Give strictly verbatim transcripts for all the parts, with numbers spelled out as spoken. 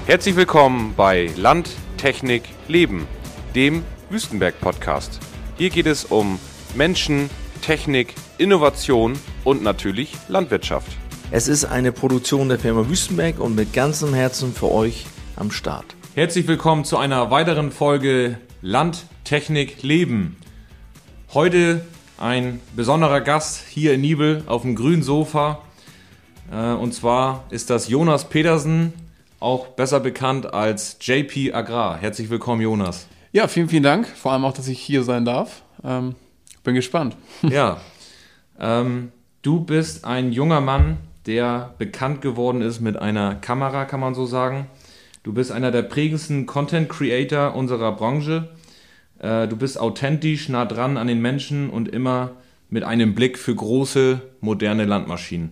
Herzlich willkommen bei Land, Technik, Leben, dem Wüstenberg-Podcast. Hier geht es um Menschen, Technik, Innovation und natürlich Landwirtschaft. Es ist eine Produktion der Firma Wüstenberg und mit ganzem Herzen für euch am Start. Herzlich willkommen zu einer weiteren Folge Land, Technik, Leben. Heute ein besonderer Gast hier in Nibel auf dem grünen Sofa. Und zwar ist das Jonas Pedersen, auch besser bekannt als J P Agrar. Herzlich willkommen, Jonas. Ja, vielen, vielen Dank. Vor allem auch, dass ich hier sein darf. Ähm, bin gespannt. Ja, ähm, du bist ein junger Mann, der bekannt geworden ist mit einer Kamera, kann man so sagen. Du bist einer der prägendsten Content Creator unserer Branche. Äh, du bist authentisch, nah dran an den Menschen und immer mit einem Blick für große, moderne Landmaschinen.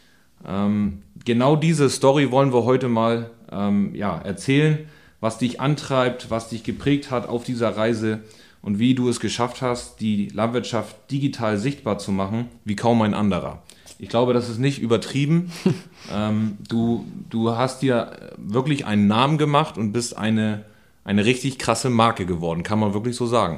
Ähm, genau diese Story wollen wir heute mal ähm, ja, erzählen, was dich antreibt, was dich geprägt hat auf dieser Reise und wie du es geschafft hast, die Landwirtschaft digital sichtbar zu machen, wie kaum ein anderer. Ich glaube, das ist nicht übertrieben. ähm, du, du hast dir wirklich einen Namen gemacht und bist eine, eine richtig krasse Marke geworden, kann man wirklich so sagen.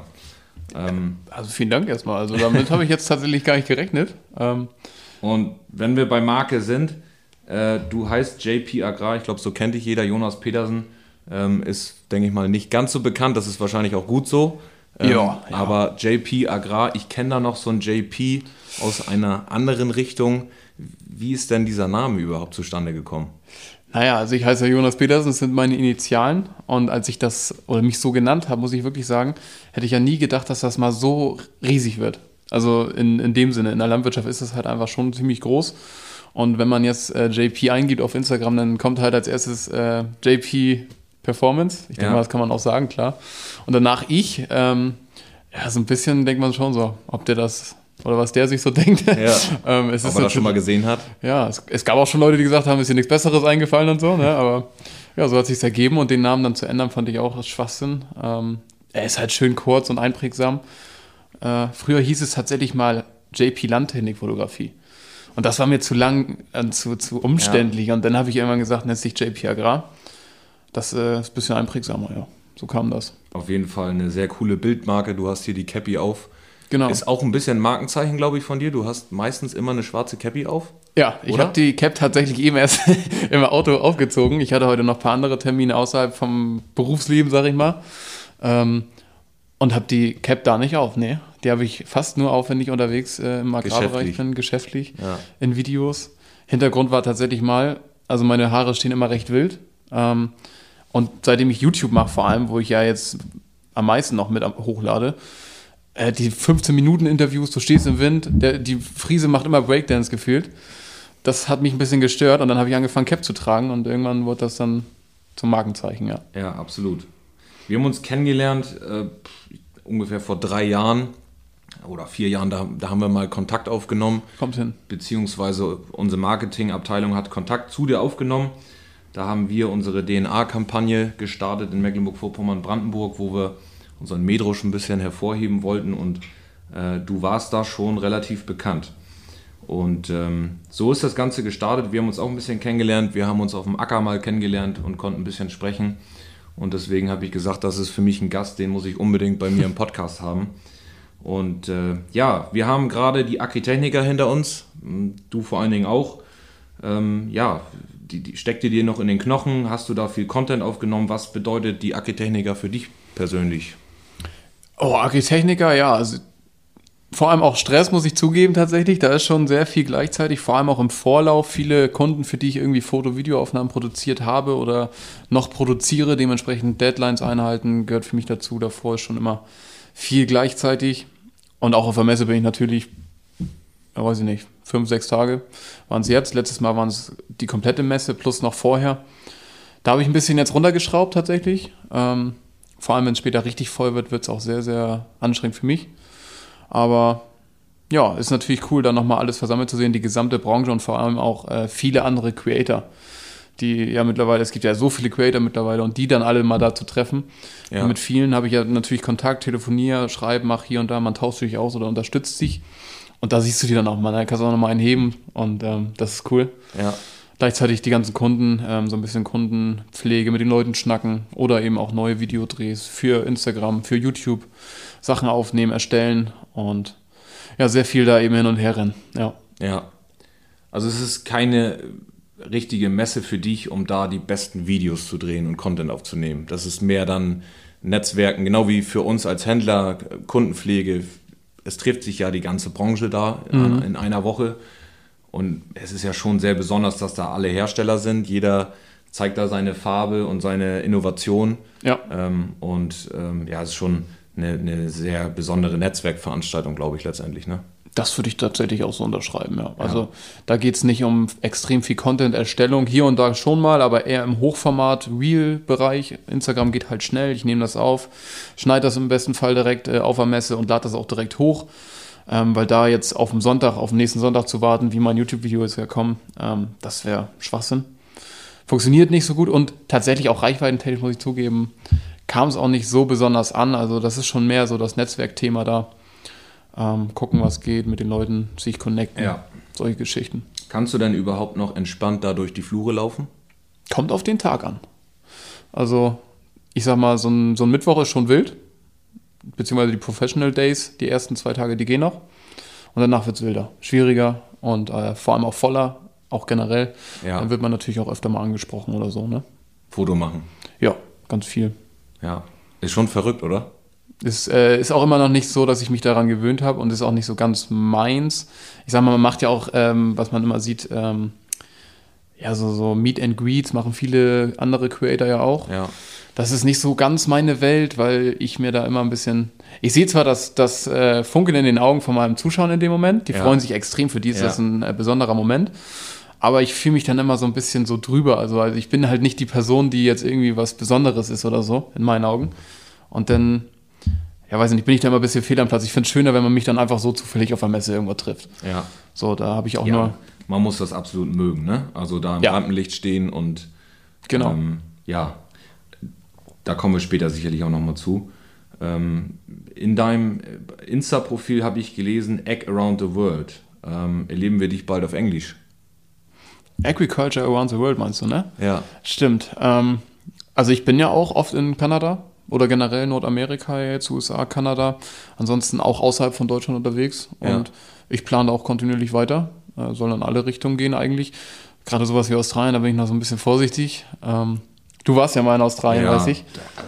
Ähm, also vielen Dank erstmal. Also damit habe ich jetzt tatsächlich gar nicht gerechnet. Ähm, Und wenn wir bei Marke sind, äh, du heißt J P Agrar, ich glaube, so kennt dich jeder, Jonas Pedersen, ähm, ist, denke ich mal, nicht ganz so bekannt, das ist wahrscheinlich auch gut so. Ähm, ja, ja. Aber J P Agrar, ich kenne da noch so einen J P aus einer anderen Richtung. Wie ist denn dieser Name überhaupt zustande gekommen? Naja, also ich heiße ja Jonas Pedersen, das sind meine Initialen. Und als ich das, oder mich so genannt habe, muss ich wirklich sagen, hätte ich ja nie gedacht, dass das mal so riesig wird. Also in, in dem Sinne, in der Landwirtschaft ist es halt einfach schon ziemlich groß. Und wenn man jetzt äh, J P eingibt auf Instagram, dann kommt halt als erstes äh, J P Performance. Ich denke ja. mal, das kann man auch sagen, klar. Und danach ich, ähm, ja, so ein bisschen denkt man schon so, ob der das, oder was der sich so denkt. Ja, ähm, es ob ist er das schon mal gesehen hat. Ja, es, es gab auch schon Leute, die gesagt haben, ist dir nichts Besseres eingefallen und so, ne? Aber ja, so hat es sich ergeben und den Namen dann zu ändern, fand ich auch als Schwachsinn. Ähm, er ist halt schön kurz und einprägsam. Äh, früher hieß es tatsächlich mal J P Landtechnik-Fotografie. Und das war mir zu lang, äh, zu, zu umständlich. Ja. Und dann habe ich irgendwann gesagt, nennt sich J P Agrar. Das äh, ist ein bisschen einprägsamer, ja. So kam das. Auf jeden Fall eine sehr coole Bildmarke. Du hast hier die Cappy auf. Genau. Ist auch ein bisschen Markenzeichen, glaube ich, von dir. Du hast meistens immer eine schwarze Cappy auf. Ja, ich habe die Cap tatsächlich eben erst im Auto aufgezogen. Ich hatte heute noch ein paar andere Termine außerhalb vom Berufsleben, sag ich mal. Ähm, Und habe die Cap da nicht auf, nee. Die habe ich fast nur auf, wenn ich unterwegs äh, im Agrarbereich bin, geschäftlich, ja. in Videos. Hintergrund war tatsächlich mal, also meine Haare stehen immer recht wild. Ähm, und seitdem ich YouTube mache vor allem, wo ich ja jetzt am meisten noch mit hochlade, äh, die fünfzehn-Minuten-Interviews, du stehst im Wind, der, die Friese macht immer Breakdance gefühlt. Das hat mich ein bisschen gestört und dann habe ich angefangen, Cap zu tragen und irgendwann wurde das dann zum Markenzeichen, ja. Ja, absolut. Wir haben uns kennengelernt äh, ungefähr vor drei Jahren oder vier Jahren, da, da haben wir mal Kontakt aufgenommen. Kommt hin. Beziehungsweise unsere Marketingabteilung hat Kontakt zu dir aufgenommen. Da haben wir unsere D N A-Kampagne gestartet in Mecklenburg-Vorpommern-Brandenburg, wo wir unseren Medrusch ein bisschen hervorheben wollten und äh, du warst da schon relativ bekannt. Und ähm, so ist das Ganze gestartet. Wir haben uns auch ein bisschen kennengelernt. Wir haben uns auf dem Acker mal kennengelernt und konnten ein bisschen sprechen. Und deswegen habe ich gesagt, das ist für mich ein Gast, den muss ich unbedingt bei mir im Podcast haben. Und äh, ja, wir haben gerade die Agritechniker hinter uns, du vor allen Dingen auch. Ähm, ja, die, die steckte dir noch in den Knochen, hast du da viel Content aufgenommen? Was bedeutet die Agritechniker für dich persönlich? Oh, Agritechniker, ja, also vor allem auch Stress, muss ich zugeben tatsächlich. Da ist schon sehr viel gleichzeitig, vor allem auch im Vorlauf. Viele Kunden, für die ich irgendwie Foto-Video-Aufnahmen produziert habe oder noch produziere, dementsprechend Deadlines einhalten, gehört für mich dazu. Davor ist schon immer viel gleichzeitig. Und auch auf der Messe bin ich natürlich, ja, weiß ich nicht, fünf, sechs Tage waren es jetzt. Letztes Mal waren es die komplette Messe plus noch vorher. Da habe ich ein bisschen jetzt runtergeschraubt tatsächlich. Ähm, vor allem, wenn es später richtig voll wird, wird es auch sehr, sehr anstrengend für mich. Aber ja, ist natürlich cool, da nochmal alles versammelt zu sehen, die gesamte Branche und vor allem auch äh, viele andere Creator, die ja mittlerweile, es gibt ja so viele Creator mittlerweile und die dann alle mal da zu treffen. Ja. Und mit vielen habe ich ja natürlich Kontakt, telefoniere, schreibe, mache hier und da, man tauscht sich aus oder unterstützt sich. Und da siehst du die dann auch mal, da kannst du auch nochmal einen heben und ähm, das ist cool. Ja. gleichzeitig die ganzen Kunden, ähm, so ein bisschen Kundenpflege, mit den Leuten schnacken oder eben auch neue Videodrehs für Instagram, für YouTube, Sachen aufnehmen, erstellen und ja, sehr viel da eben hin und her rennen. Ja. Ja. Also es ist keine richtige Messe für dich, um da die besten Videos zu drehen und Content aufzunehmen. Das ist mehr dann Netzwerken, genau wie für uns als Händler, Kundenpflege. Es trifft sich ja die ganze Branche da in, in einer Woche. Und es ist ja schon sehr besonders, dass da alle Hersteller sind. Jeder zeigt da seine Farbe und seine Innovation. Ja. Ähm, und ähm, ja, es ist schon eine, eine sehr besondere Netzwerkveranstaltung, glaube ich, letztendlich, ne? Das würde ich tatsächlich auch so unterschreiben, ja. Also Ja. da geht es nicht um extrem viel Content-Erstellung, hier und da schon mal, aber eher im Hochformat-Real-Bereich. Instagram geht halt schnell, ich nehme das auf, schneide das im besten Fall direkt äh, auf der Messe und lade das auch direkt hoch. Ähm, weil da jetzt auf dem Sonntag, auf den nächsten Sonntag zu warten, wie mein YouTube-Video ist ja kommen, ähm, das wäre Schwachsinn. Funktioniert nicht so gut und tatsächlich auch reichweitentechnisch, muss ich zugeben, kam es auch nicht so besonders an. Also das ist schon mehr so das Netzwerkthema da. Ähm, gucken, was geht, mit den Leuten sich connecten, Ja. solche Geschichten. Kannst du denn überhaupt noch entspannt da durch die Flure laufen? Kommt auf den Tag an. Also ich sag mal, so ein, so ein Mittwoch ist schon wild, beziehungsweise die Professional Days, die ersten zwei Tage, die gehen noch. Und danach wird es wilder, schwieriger und äh, vor allem auch voller, auch generell. Ja. Dann wird man natürlich auch öfter mal angesprochen oder so, ne? Foto machen. Ja, ganz viel. Ja. Ist schon verrückt, oder? Es äh, ist auch immer noch nicht so, dass ich mich daran gewöhnt habe und ist auch nicht so ganz meins. Ich sag mal, man macht ja auch, ähm, was man immer sieht, ähm, ja, so, so Meet and Greets machen viele andere Creator ja auch. Ja. Das ist nicht so ganz meine Welt, weil ich mir da immer ein bisschen... Ich sehe zwar das, das äh, Funkeln in den Augen von meinem Zuschauern in dem Moment, die Ja. freuen sich extrem, für die ist Ja. das ein äh, besonderer Moment, aber ich fühle mich dann immer so ein bisschen so drüber. Also, also ich bin halt nicht die Person, die jetzt irgendwie was Besonderes ist oder so, in meinen Augen. Und dann, ja weiß nicht, bin ich da immer ein bisschen fehl am Platz. Ich finde es schöner, wenn man mich dann einfach so zufällig auf der Messe irgendwo trifft. Ja. So, da habe ich auch Ja, nur... man muss das absolut mögen, ne? Also da im Ja. Rampenlicht stehen und Genau. ähm, ja, da kommen wir später sicherlich auch nochmal zu. Ähm, in deinem Insta-Profil habe ich gelesen, Egg Around the World. Ähm, erleben wir dich bald auf Englisch? Agriculture Around the World meinst du, ne? Ja. Stimmt. Ähm, also ich bin ja auch oft in Kanada oder generell Nordamerika, jetzt U S A, Kanada. Ansonsten auch außerhalb von Deutschland unterwegs. Ja. Und ich plane auch kontinuierlich weiter. Äh, soll in alle Richtungen gehen eigentlich. Gerade sowas wie Australien, da bin ich noch so ein bisschen vorsichtig. Ähm, du warst ja mal in Australien, Ja. weiß ich.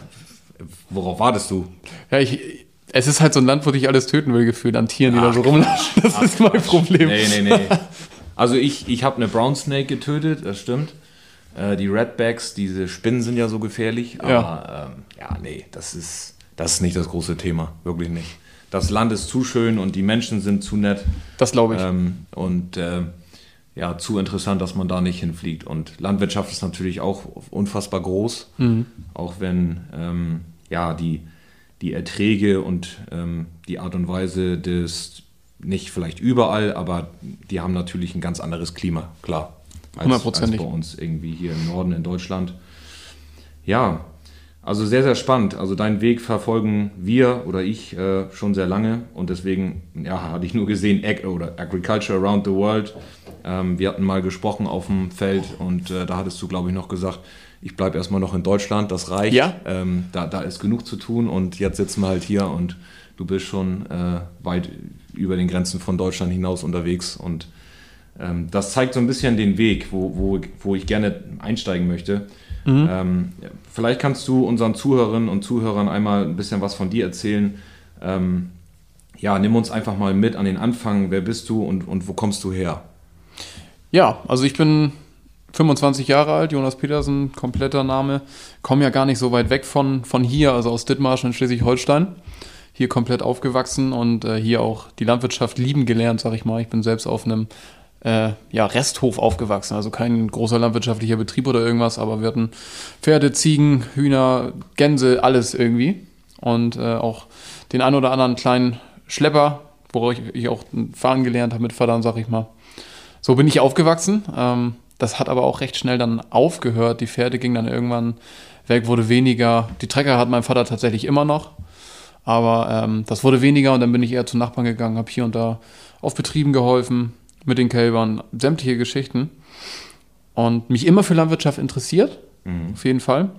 Worauf wartest du? Ja, ich, es ist halt so ein Land, wo dich alles töten will, gefühlt an Tieren, die da so rumlatschen. Das ist mein Problem. Nee, nee, nee. Also ich, ich habe eine Brown Snake getötet, das stimmt. Äh, die Redbacks, diese Spinnen sind ja so gefährlich. Aber ja, ähm, ja nee, das ist, das ist nicht das große Thema. Wirklich nicht. Das Land ist zu schön und die Menschen sind zu nett. Das glaube ich. Ähm, und äh, ja, zu interessant, dass man da nicht hinfliegt. Und Landwirtschaft ist natürlich auch unfassbar groß. Mhm. Auch wenn ähm, ja, die, die Erträge und ähm, die Art und Weise des, nicht vielleicht überall, aber die haben natürlich ein ganz anderes Klima, klar. Als, als Hundertprozentig. bei uns irgendwie hier im Norden in Deutschland. Ja, also sehr, sehr spannend. Also deinen Weg verfolgen wir oder ich äh, schon sehr lange und deswegen, ja, hatte ich nur gesehen, Ag oder Agriculture Around the World. Ähm, wir hatten mal gesprochen auf dem Feld und äh, da hattest du, glaube ich, noch gesagt, ich bleibe erstmal noch in Deutschland, das reicht. Ja. Ähm, da, da ist genug zu tun und jetzt sitzen wir halt hier und du bist schon äh, weit über den Grenzen von Deutschland hinaus unterwegs und ähm, das zeigt so ein bisschen den Weg, wo, wo, wo ich gerne einsteigen möchte. Mhm. Ähm, vielleicht kannst du unseren Zuhörerinnen und Zuhörern einmal ein bisschen was von dir erzählen. Ähm, ja, nimm uns einfach mal mit an den Anfang. Wer bist du und, und wo kommst du her? Ja, also ich bin fünfundzwanzig Jahre alt, Jonas Petersen, kompletter Name. Komme ja gar nicht so weit weg von, von hier, also aus Dithmarschen in Schleswig-Holstein. Hier komplett aufgewachsen und äh, hier auch die Landwirtschaft lieben gelernt, sag ich mal. Ich bin selbst auf einem äh, ja, Resthof aufgewachsen, also kein großer landwirtschaftlicher Betrieb oder irgendwas, aber wir hatten Pferde, Ziegen, Hühner, Gänse, alles irgendwie. Und äh, auch den ein oder anderen kleinen Schlepper, worauf ich, ich auch fahren gelernt habe mit Vatern, sag ich mal. So bin ich aufgewachsen. Ähm, das hat aber auch recht schnell dann aufgehört. Die Pferde gingen dann irgendwann weg, wurde weniger. Die Trecker hat mein Vater tatsächlich immer noch. Aber ähm, das wurde weniger und dann bin ich eher zu Nachbarn gegangen, habe hier und da auf Betrieben geholfen, mit den Kälbern, sämtliche Geschichten. und mich immer für Landwirtschaft interessiert, mhm. auf jeden Fall.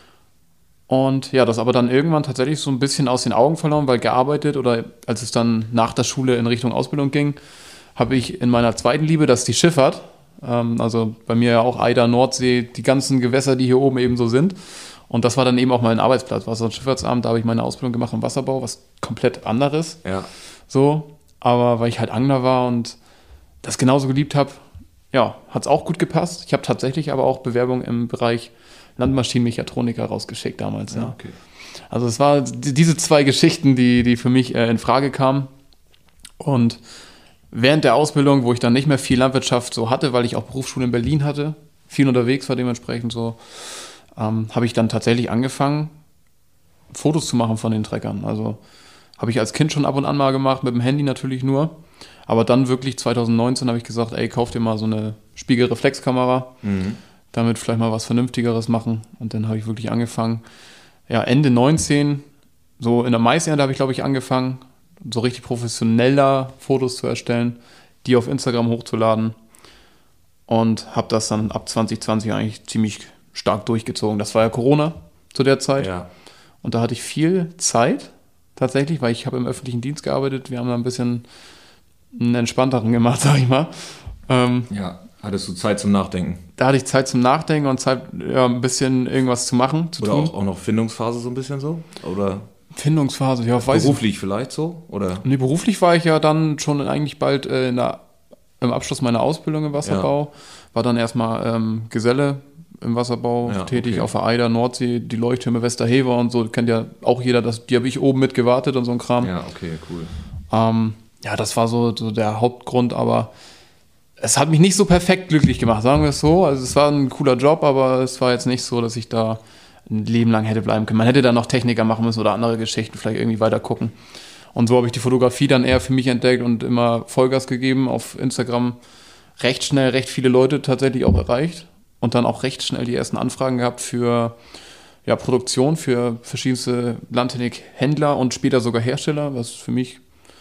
Und ja, das aber dann irgendwann tatsächlich so ein bisschen aus den Augen verloren, weil gearbeitet oder als es dann nach der Schule in Richtung Ausbildung ging, habe ich in meiner zweiten Liebe, das ist die Schifffahrt, ähm, also bei mir ja auch Eider, Nordsee, die ganzen Gewässer, die hier oben eben so sind. Und das war dann eben auch mein Arbeitsplatz, war so ein Schifffahrtsamt, da habe ich meine Ausbildung gemacht im Wasserbau, was komplett anderes. Ja. So, aber weil ich halt Angler war und das genauso geliebt habe, ja, hat es auch gut gepasst. Ich habe tatsächlich aber auch Bewerbungen im Bereich Landmaschinenmechatroniker rausgeschickt damals. Ja, ja. Okay. Also es war die, diese zwei Geschichten, die, die für mich äh, in Frage kamen. Und während der Ausbildung, wo ich dann nicht mehr viel Landwirtschaft so hatte, weil ich auch Berufsschule in Berlin hatte, viel unterwegs war dementsprechend so, ähm, habe ich dann tatsächlich angefangen, Fotos zu machen von den Treckern. Also habe ich als Kind schon ab und an mal gemacht, mit dem Handy natürlich nur. Aber dann wirklich zwanzig neunzehn habe ich gesagt, ey, kauf dir mal so eine Spiegelreflexkamera, mhm. damit vielleicht mal was Vernünftigeres machen. Und dann habe ich wirklich angefangen, ja, Ende neunzehn, so in der Maisernte habe ich, glaube ich, angefangen, so richtig professioneller Fotos zu erstellen, die auf Instagram hochzuladen. Und habe das dann ab zwanzig zwanzig eigentlich ziemlich stark durchgezogen. Das war ja Corona zu der Zeit. Ja. Und da hatte ich viel Zeit tatsächlich, weil ich habe im öffentlichen Dienst gearbeitet. Wir haben da ein bisschen einen entspannteren gemacht, sag ich mal. Ähm, ja, hattest du Zeit zum Nachdenken? Da hatte ich Zeit zum Nachdenken und Zeit, ja, ein bisschen irgendwas zu machen, zu Oder tun. auch, auch noch Findungsphase so ein bisschen so? Oder Findungsphase, ja, weiß ich. Beruflich vielleicht so? Oder? Nee, beruflich war ich ja dann schon eigentlich bald äh, in der, im Abschluss meiner Ausbildung im Wasserbau. Ja. War dann erstmal ähm, Geselle im Wasserbau ja, tätig, okay. auf der Eider, Nordsee, die Leuchttürme Westerhever und so, kennt ja auch jeder, das, die habe ich oben mit gewartet und so ein Kram. Ja, okay, cool. Ähm, ja, das war so, so der Hauptgrund, aber es hat mich nicht so perfekt glücklich gemacht, sagen wir es so. Also es war ein cooler Job, aber es war jetzt nicht so, dass ich da ein Leben lang hätte bleiben können. Man hätte da noch Techniker machen müssen oder andere Geschichten, vielleicht irgendwie weiter gucken. Und so habe ich die Fotografie dann eher für mich entdeckt und immer Vollgas gegeben, auf Instagram recht schnell, recht viele Leute tatsächlich auch erreicht und dann auch recht schnell die ersten Anfragen gehabt für ja, Produktion, für verschiedenste Landtechnik-Händler und später sogar Hersteller, was für mich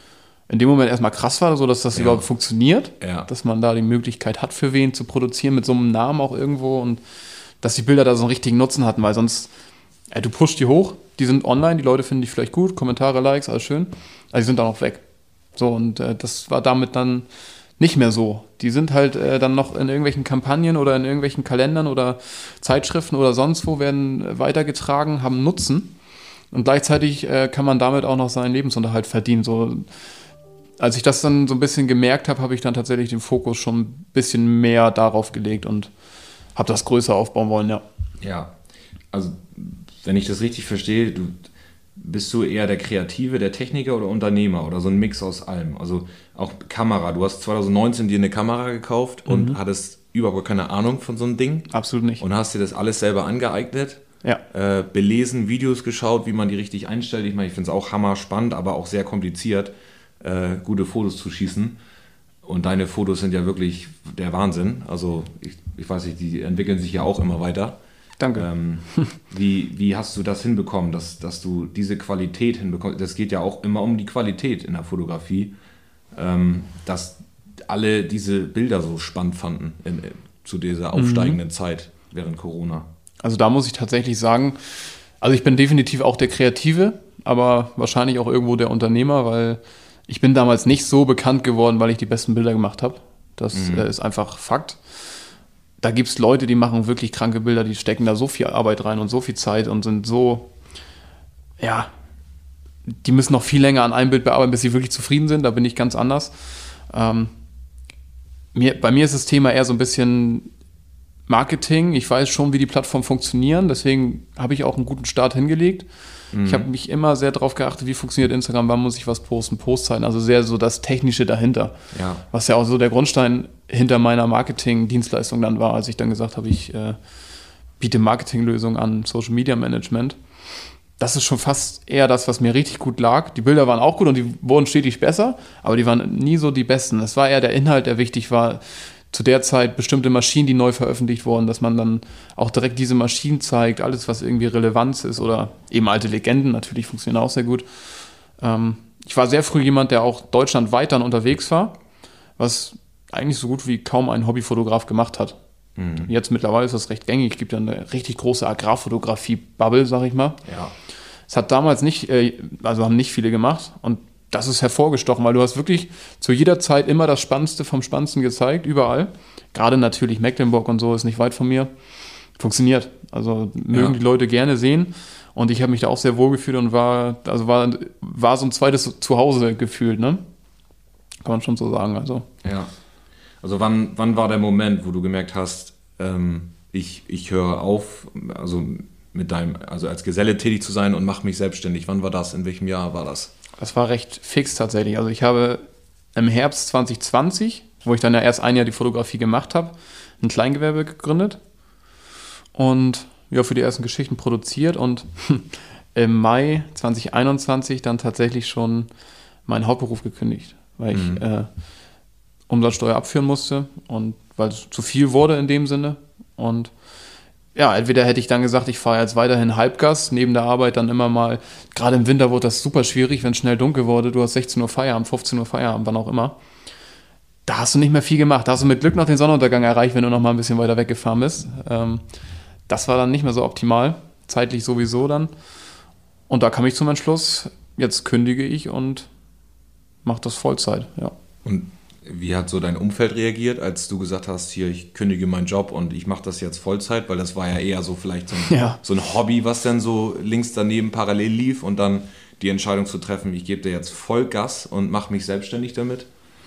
in dem Moment erstmal krass war, so dass das ja. überhaupt funktioniert, ja. dass man da die Möglichkeit hat, für wen zu produzieren, mit so einem Namen auch irgendwo und dass die Bilder da so einen richtigen Nutzen hatten, weil sonst, ey, du pushst die hoch, die sind online, die Leute finden dich vielleicht gut, Kommentare, Likes, alles schön, aber die sind dann auch weg. So, und äh, das war damit dann nicht mehr so. Die sind halt äh, dann noch in irgendwelchen Kampagnen oder in irgendwelchen Kalendern oder Zeitschriften oder sonst wo werden weitergetragen, haben Nutzen und gleichzeitig äh, kann man damit auch noch seinen Lebensunterhalt verdienen, so. Als ich das dann so ein bisschen gemerkt habe, habe ich dann tatsächlich den Fokus schon ein bisschen mehr darauf gelegt und habe das größer aufbauen wollen, ja. Ja, also wenn ich das richtig verstehe, du bist du eher der Kreative, der Techniker oder Unternehmer oder so ein Mix aus allem. Also auch Kamera. Du hast zwanzig neunzehn dir eine Kamera gekauft und mhm. hattest überhaupt keine Ahnung von so einem Ding. Absolut nicht. Und hast dir das alles selber angeeignet. Ja. Äh, belesen, Videos geschaut, wie man die richtig einstellt. Ich meine, ich finde es auch hammer spannend, aber auch sehr kompliziert, Äh, gute Fotos zu schießen. Und deine Fotos sind ja wirklich der Wahnsinn. Also ich, ich weiß nicht, die entwickeln sich ja auch immer weiter. Danke. Ähm, wie, wie hast du das hinbekommen, dass, dass du diese Qualität hinbekommst? Das geht ja auch immer um die Qualität in der Fotografie, ähm, dass alle diese Bilder so spannend fanden in, zu dieser aufsteigenden mhm. Zeit während Corona. Also da muss ich tatsächlich sagen, also ich bin definitiv auch der Kreative, aber wahrscheinlich auch irgendwo der Unternehmer, weil ich bin damals nicht so bekannt geworden, weil ich die besten Bilder gemacht habe. Das mhm. äh, ist einfach Fakt. Da gibt es Leute, die machen wirklich kranke Bilder, die stecken da so viel Arbeit rein und so viel Zeit und sind so, ja, die müssen noch viel länger an einem Bild bearbeiten, bis sie wirklich zufrieden sind. Da bin ich ganz anders. Ähm, mir, bei mir ist das Thema eher so ein bisschen Marketing. Ich weiß schon, wie die Plattformen funktionieren, deswegen habe ich auch einen guten Start hingelegt. Mhm. Ich habe mich immer sehr darauf geachtet, wie funktioniert Instagram, wann muss ich was posten, Postzeiten, also sehr so das Technische dahinter. Ja. Was ja auch so der Grundstein hinter meiner Marketing-Dienstleistung dann war, als ich dann gesagt habe, ich äh, biete Marketinglösungen an, Social Media Management. Das ist schon fast eher das, was mir richtig gut lag. Die Bilder waren auch gut und die wurden stetig besser, aber die waren nie so die besten. Es war eher der Inhalt, der wichtig war. Zu der Zeit bestimmte Maschinen, die neu veröffentlicht wurden, dass man dann auch direkt diese Maschinen zeigt, alles, was irgendwie Relevanz ist oder eben alte Legenden, natürlich funktionieren auch sehr gut. Ähm, ich war sehr früh jemand, der auch deutschlandweit dann unterwegs war, was eigentlich so gut wie kaum ein Hobbyfotograf gemacht hat. Mhm. Jetzt mittlerweile ist das recht gängig. Es gibt ja eine richtig große Agrarfotografie-Bubble, sag ich mal. Ja. Es hat damals nicht, also haben nicht viele gemacht und das ist hervorgestochen, weil du hast wirklich zu jeder Zeit immer das Spannendste vom Spannendsten gezeigt, überall. Gerade natürlich Mecklenburg und so ist nicht weit von mir. Funktioniert. Also mögen ja. die Leute gerne sehen. Und ich habe mich da auch sehr wohl gefühlt und war, also war, war so ein zweites Zuhause gefühlt, ne? Kann man schon so sagen. Also. Ja. Also wann, wann war der Moment, wo du gemerkt hast, ähm, ich, ich höre auf, also mit deinem, also als Geselle tätig zu sein und mache mich selbstständig? Wann war das? In welchem Jahr war das? Das war recht fix tatsächlich. Also ich habe im Herbst zwanzig zwanzig, wo ich dann ja erst ein Jahr die Fotografie gemacht habe, ein Kleingewerbe gegründet und ja, für die ersten Geschichten produziert und im Mai zwanzig einundzwanzig dann tatsächlich schon meinen Hauptberuf gekündigt, weil mhm. ich äh, Umsatzsteuer abführen musste und weil es zu viel wurde in dem Sinne. Und ja, entweder hätte ich dann gesagt, ich fahre jetzt weiterhin Halbgas, neben der Arbeit dann immer mal, gerade im Winter wurde das super schwierig, wenn es schnell dunkel wurde, du hast sechzehn Uhr Feierabend, fünfzehn Uhr Feierabend, wann auch immer. Da hast du nicht mehr viel gemacht, da hast du mit Glück noch den Sonnenuntergang erreicht, wenn du noch mal ein bisschen weiter weggefahren bist. Ähm, das war dann nicht mehr so optimal, zeitlich sowieso dann. Und da kam ich zum Entschluss, jetzt kündige ich und mache das Vollzeit, ja. Und wie hat so dein Umfeld reagiert, als du gesagt hast, hier, ich kündige meinen Job und ich mache das jetzt Vollzeit? Weil das war ja eher so vielleicht so ein, ja. so ein Hobby, was dann so links daneben parallel lief und dann die Entscheidung zu treffen, ich gebe dir jetzt Vollgas und mache mich selbstständig damit?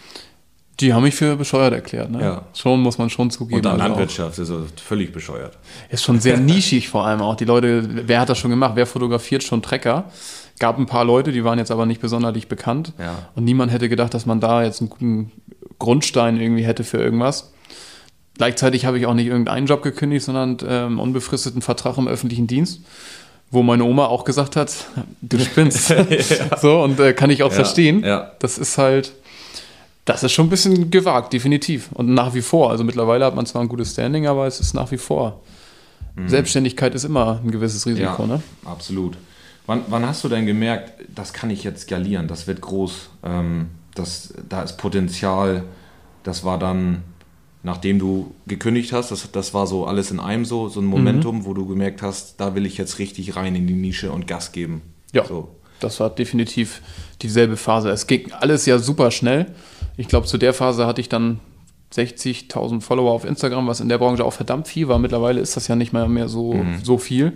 Die haben mich für bescheuert erklärt, ne? Ja. Schon, muss man schon zugeben. Und dann also Landwirtschaft ist also völlig bescheuert. Ist schon sehr nischig vor allem auch. Die Leute, wer hat das schon gemacht? Wer fotografiert schon Trecker? Gab ein paar Leute, die waren jetzt aber nicht besonders bekannt. Ja. Und niemand hätte gedacht, dass man da jetzt einen guten Grundstein irgendwie hätte für irgendwas. Gleichzeitig habe ich auch nicht irgendeinen Job gekündigt, sondern ähm, unbefristeten Vertrag im öffentlichen Dienst, wo meine Oma auch gesagt hat, du spinnst. ja. So, und äh, kann ich auch ja. verstehen. Ja. Das ist halt, das ist schon ein bisschen gewagt, definitiv. Und nach wie vor, also mittlerweile hat man zwar ein gutes Standing, aber es ist nach wie vor. Mhm. Selbstständigkeit ist immer ein gewisses Risiko, ja, ne? Absolut. Wann, wann hast du denn gemerkt, das kann ich jetzt skalieren, das wird groß, ähm, das, da ist Potenzial, das war dann, nachdem du gekündigt hast, das, das war so alles in einem so, so ein Momentum, mhm. wo du gemerkt hast, da will ich jetzt richtig rein in die Nische und Gas geben. Ja, so. Das war definitiv dieselbe Phase. Es ging alles ja super schnell. Ich glaube, zu der Phase hatte ich dann sechzigtausend Follower auf Instagram, was in der Branche auch verdammt viel war. Mittlerweile ist das ja nicht mehr, mehr so, mhm. so viel.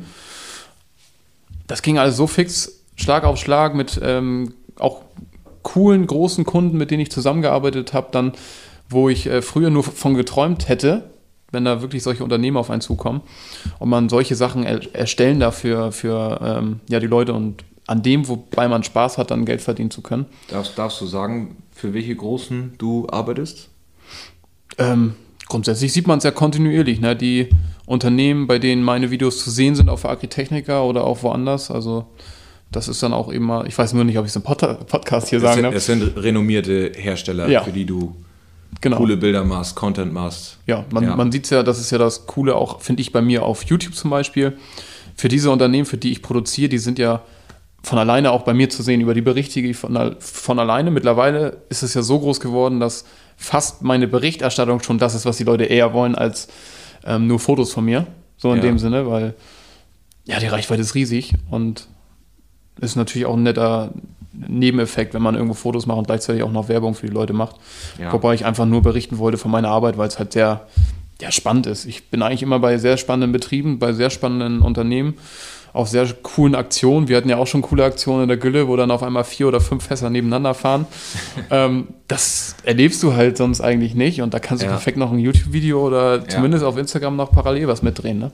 Das ging alles so fix, Schlag auf Schlag mit ähm, auch coolen, großen Kunden, mit denen ich zusammengearbeitet habe, dann, wo ich äh, früher nur von geträumt hätte, wenn da wirklich solche Unternehmen auf einen zukommen und man solche Sachen er- erstellen dafür für ähm, ja, die Leute und an dem, wobei man Spaß hat, dann Geld verdienen zu können. Darfst, darfst du sagen, für welche Großen du arbeitest? Ähm, grundsätzlich sieht man es ja kontinuierlich, ne? Die Unternehmen, bei denen meine Videos zu sehen sind, auch für Agritechnica oder auch woanders, also das ist dann auch immer, ich weiß nur nicht, ob ich es im Pod- Podcast hier es sagen sind, darf. Es sind renommierte Hersteller, ja. für die du genau. coole Bilder machst, Content machst. Ja, man, ja. man sieht es ja, das ist ja das Coole auch, finde ich, bei mir auf YouTube zum Beispiel. Für diese Unternehmen, für die ich produziere, die sind ja von alleine auch bei mir zu sehen, über die berichtige ich von, von alleine. Mittlerweile ist es ja so groß geworden, dass fast meine Berichterstattung schon das ist, was die Leute eher wollen, als ähm, nur Fotos von mir. So in ja. dem Sinne, weil ja, die Reichweite ist riesig und ist natürlich auch ein netter Nebeneffekt, wenn man irgendwo Fotos macht und gleichzeitig auch noch Werbung für die Leute macht. Ja. Wobei ich einfach nur berichten wollte von meiner Arbeit, weil es halt sehr ja, spannend ist. Ich bin eigentlich immer bei sehr spannenden Betrieben, bei sehr spannenden Unternehmen, auf sehr coolen Aktionen. Wir hatten ja auch schon coole Aktionen in der Gülle, wo dann auf einmal vier oder fünf Fässer nebeneinander fahren. ähm, das erlebst du halt sonst eigentlich nicht und da kannst du ja. perfekt noch ein YouTube-Video oder zumindest ja. auf Instagram noch parallel was mitdrehen. Ne?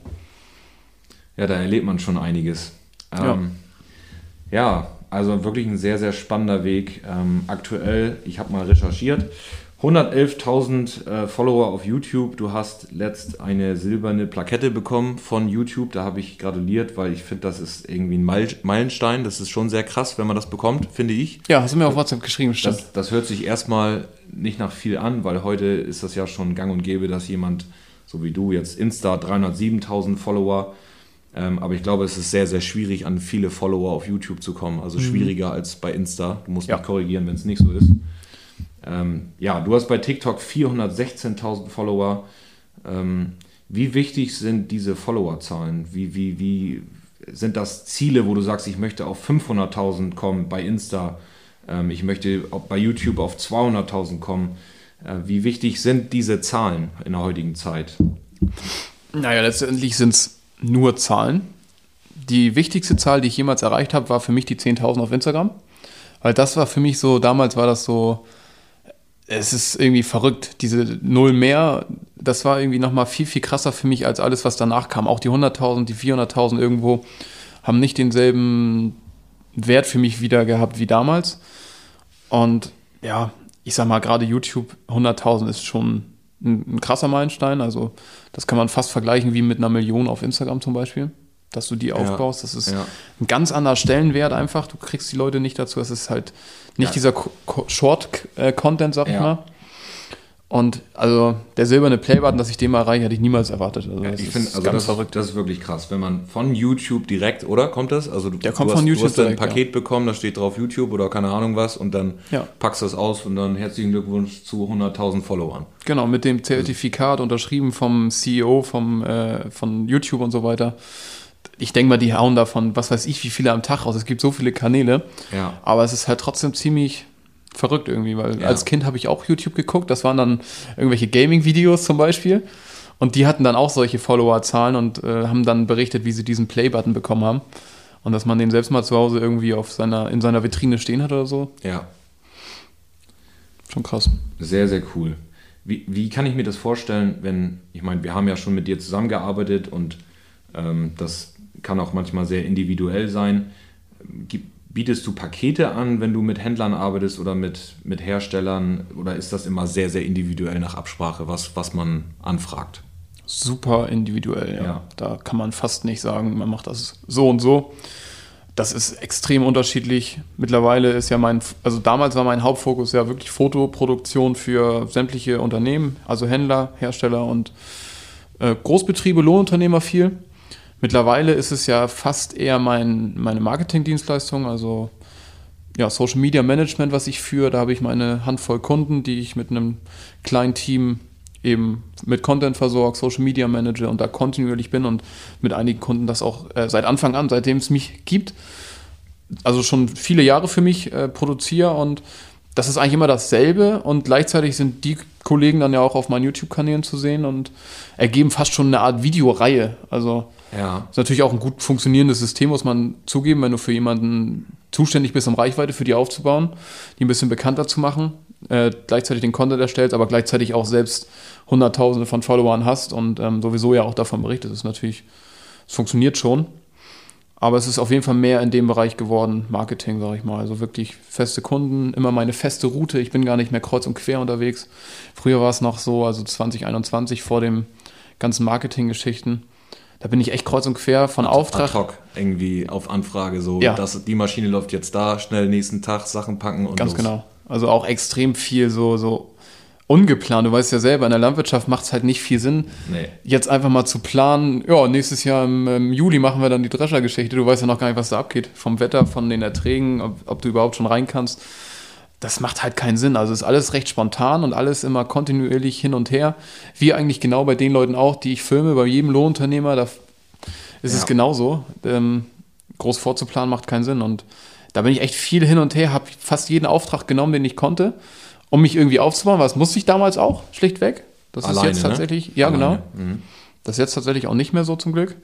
Ja, da erlebt man schon einiges. Ähm, ja. ja, also wirklich ein sehr, sehr spannender Weg. Ähm, aktuell, ich habe mal recherchiert, hundertelftausend äh, Follower auf YouTube. Du hast letzt eine silberne Plakette bekommen von YouTube. Da habe ich gratuliert, weil ich finde, das ist irgendwie ein Meilenstein. Das ist schon sehr krass, wenn man das bekommt, finde ich. Ja, hast du mir auf WhatsApp geschrieben, stimmt. Das, das hört sich erstmal nicht nach viel an, weil heute ist das ja schon gang und gäbe, dass jemand, so wie du, jetzt Insta, dreihundertsiebentausend Follower, ähm, aber ich glaube, es ist sehr, sehr schwierig, an viele Follower auf YouTube zu kommen. Also mhm. schwieriger als bei Insta. Du musst ja. mich korrigieren, wenn es nicht so ist. Ähm, ja, du hast bei TikTok vierhundertsechzehntausend Follower. Ähm, Wie wichtig sind diese Followerzahlen? Wie, wie, wie sind das Ziele, wo du sagst, ich möchte auf fünfhunderttausend kommen bei Insta, ähm, ich möchte bei YouTube auf zweihunderttausend kommen? Äh, wie wichtig sind diese Zahlen in der heutigen Zeit? Naja, letztendlich sind es nur Zahlen. Die wichtigste Zahl, die ich jemals erreicht habe, war für mich die zehntausend auf Instagram. Weil das war für mich so, damals war das so, es ist irgendwie verrückt, diese Null mehr, das war irgendwie nochmal viel, viel krasser für mich als alles, was danach kam. Auch die hunderttausend, die vierhunderttausend irgendwo haben nicht denselben Wert für mich wieder gehabt wie damals. Und ja, ich sag mal, gerade YouTube, hunderttausend ist schon ein, ein krasser Meilenstein. Also das kann man fast vergleichen wie mit einer Million auf Instagram zum Beispiel, dass du die aufbaust. Das ist ja. ein ganz anderer Stellenwert einfach. Du kriegst die Leute nicht dazu. Es ist halt nicht ja. dieser Short-Content, sag ich ja. mal. Und also der silberne Playbutton, dass ich den mal erreiche, hätte ich niemals erwartet. Also Ja, das ich ist finde, also ganz das, verrückt. das ist wirklich krass. Wenn man von YouTube direkt, oder? Kommt das? Also du, Der kommt du von hast, YouTube du hast ein direkt, Paket bekommen, da steht drauf YouTube oder keine Ahnung was und dann Ja. packst du das aus und dann herzlichen Glückwunsch zu hunderttausend Followern. Genau, mit dem Zertifikat unterschrieben vom C E O vom, äh, von YouTube und so weiter. Ich denke mal, die hauen davon, was weiß ich, wie viele am Tag raus. Es gibt so viele Kanäle. Ja. Aber es ist halt trotzdem ziemlich verrückt irgendwie, weil Ja. als Kind habe ich auch YouTube geguckt. Das waren dann irgendwelche Gaming-Videos zum Beispiel. Und die hatten dann auch solche Follower-Zahlen und äh, haben dann berichtet, wie sie diesen Play-Button bekommen haben. Und dass man den selbst mal zu Hause irgendwie auf seiner, in seiner Vitrine stehen hat oder so. Ja. Schon krass. Sehr, sehr cool. Wie, wie kann ich mir das vorstellen, wenn, ich meine, wir haben ja schon mit dir zusammengearbeitet und ähm, das kann auch manchmal sehr individuell sein. Gib, bietest du Pakete an, wenn du mit Händlern arbeitest oder mit, mit Herstellern oder ist das immer sehr, sehr individuell nach Absprache, was, was man anfragt? Super individuell, ja. Ja. Da kann man fast nicht sagen, man macht das so und so. Das ist extrem unterschiedlich. Mittlerweile ist ja mein, also damals war mein Hauptfokus ja wirklich Fotoproduktion für sämtliche Unternehmen, also Händler, Hersteller und äh, Großbetriebe, Lohnunternehmer viel. Mittlerweile ist es ja fast eher mein, meine Marketingdienstleistung, also ja, Social Media Management, was ich führe. Da habe ich meine Handvoll Kunden, die ich mit einem kleinen Team eben mit Content versorge, Social Media Manager und da kontinuierlich bin und mit einigen Kunden das auch äh, seit Anfang an, seitdem es mich gibt, also schon viele Jahre für mich äh, produziere und das ist eigentlich immer dasselbe und gleichzeitig sind die Kollegen dann ja auch auf meinen YouTube-Kanälen zu sehen und ergeben fast schon eine Art Videoreihe. Also Ja. ist natürlich auch ein gut funktionierendes System, muss man zugeben, wenn du für jemanden zuständig bist, um Reichweite für die aufzubauen, die ein bisschen bekannter zu machen, äh, gleichzeitig den Content erstellst, aber gleichzeitig auch selbst Hunderttausende von Followern hast und ähm, sowieso ja auch davon berichtet. Das ist natürlich, es funktioniert schon. Aber es ist auf jeden Fall mehr in dem Bereich geworden, Marketing, sage ich mal. Also wirklich feste Kunden, immer meine feste Route. Ich bin gar nicht mehr kreuz und quer unterwegs. Früher war es noch so, also zwanzig einundzwanzig vor den ganzen Marketing-Geschichten. Da bin ich echt kreuz und quer von Auftrag. Ad hoc irgendwie auf Anfrage so, Ja. dass die Maschine läuft jetzt da, schnell nächsten Tag Sachen packen und Ganz los. genau. Also auch extrem viel so, so ungeplant. Du weißt ja selber, in der Landwirtschaft macht es halt nicht viel Sinn, Nee. jetzt einfach mal zu planen, ja, nächstes Jahr im, im Juli machen wir dann die Dreschergeschichte. Du weißt ja noch gar nicht, was da abgeht. Vom Wetter, von den Erträgen, ob, ob du überhaupt schon rein kannst. Das macht halt keinen Sinn. Also ist alles recht spontan und alles immer kontinuierlich hin und her. Wie eigentlich genau bei den Leuten auch, die ich filme, bei jedem Lohnunternehmer, da ist Ja. es genauso. Ähm, groß vorzuplanen macht keinen Sinn. Und da bin ich echt viel hin und her, habe fast jeden Auftrag genommen, den ich konnte, um mich irgendwie aufzubauen. Was musste ich damals auch, schlichtweg. Das Alleine, ist jetzt ne? tatsächlich, ja Alleine. genau. Mhm. Das ist jetzt tatsächlich auch nicht mehr so zum Glück.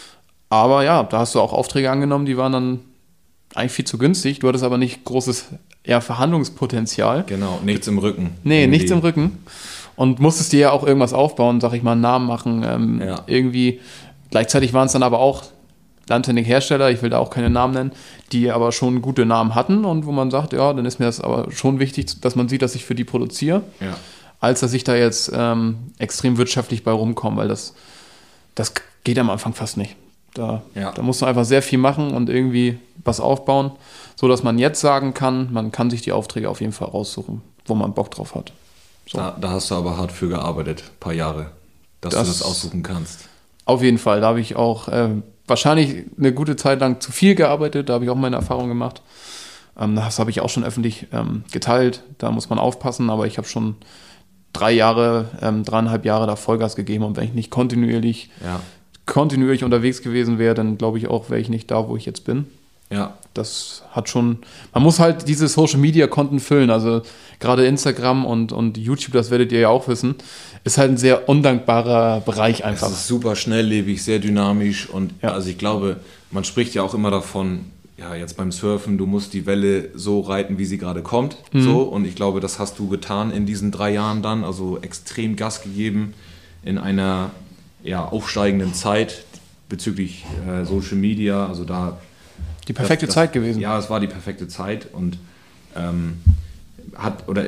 Aber ja, da hast du auch Aufträge angenommen, die waren dann eigentlich viel zu günstig. Du hattest aber nicht großes ja, Verhandlungspotenzial. Genau, nichts im Rücken. Nee, Irgendwie. nichts im Rücken. Und musstest dir ja auch irgendwas aufbauen, sag ich mal, einen Namen machen. Ähm, Ja. Irgendwie. Gleichzeitig waren es dann aber auch Landtechnik-Hersteller, ich will da auch keine Namen nennen, die aber schon gute Namen hatten und wo man sagt, ja, dann ist mir das aber schon wichtig, dass man sieht, dass ich für die produziere, Ja. als dass ich da jetzt ähm, extrem wirtschaftlich bei rumkomme, weil das, das geht am Anfang fast nicht. Da, Ja. da musst du einfach sehr viel machen und irgendwie was aufbauen, so dass man jetzt sagen kann, man kann sich die Aufträge auf jeden Fall raussuchen, wo man Bock drauf hat. So. Da, da hast du aber hart für gearbeitet, ein paar Jahre, dass Das- du das aussuchen kannst. Auf jeden Fall, da habe ich auch äh, wahrscheinlich eine gute Zeit lang zu viel gearbeitet, da habe ich auch meine Erfahrung gemacht. Ähm, das habe ich auch schon öffentlich ähm, geteilt, da muss man aufpassen, aber ich habe schon drei Jahre, ähm, dreieinhalb Jahre da Vollgas gegeben. Und wenn ich nicht kontinuierlich, Ja. kontinuierlich unterwegs gewesen wäre, dann glaube ich auch, wäre ich nicht da, wo ich jetzt bin. Ja. Das hat schon, man muss halt diese Social-Media-Konten füllen, also gerade Instagram und, und YouTube, das werdet ihr ja auch wissen, ist halt ein sehr undankbarer Bereich einfach. Es ist super schnelllebig, sehr dynamisch und Ja. also ich glaube, man spricht ja auch immer davon, ja, jetzt beim Surfen, du musst die Welle so reiten, wie sie gerade kommt. Mhm. So, und ich glaube, das hast du getan in diesen drei Jahren dann, also extrem Gas gegeben in einer ja, aufsteigenden Zeit bezüglich äh, Social Media, also da Die perfekte das, das, Zeit gewesen. Ja, es war die perfekte Zeit und ähm, hat oder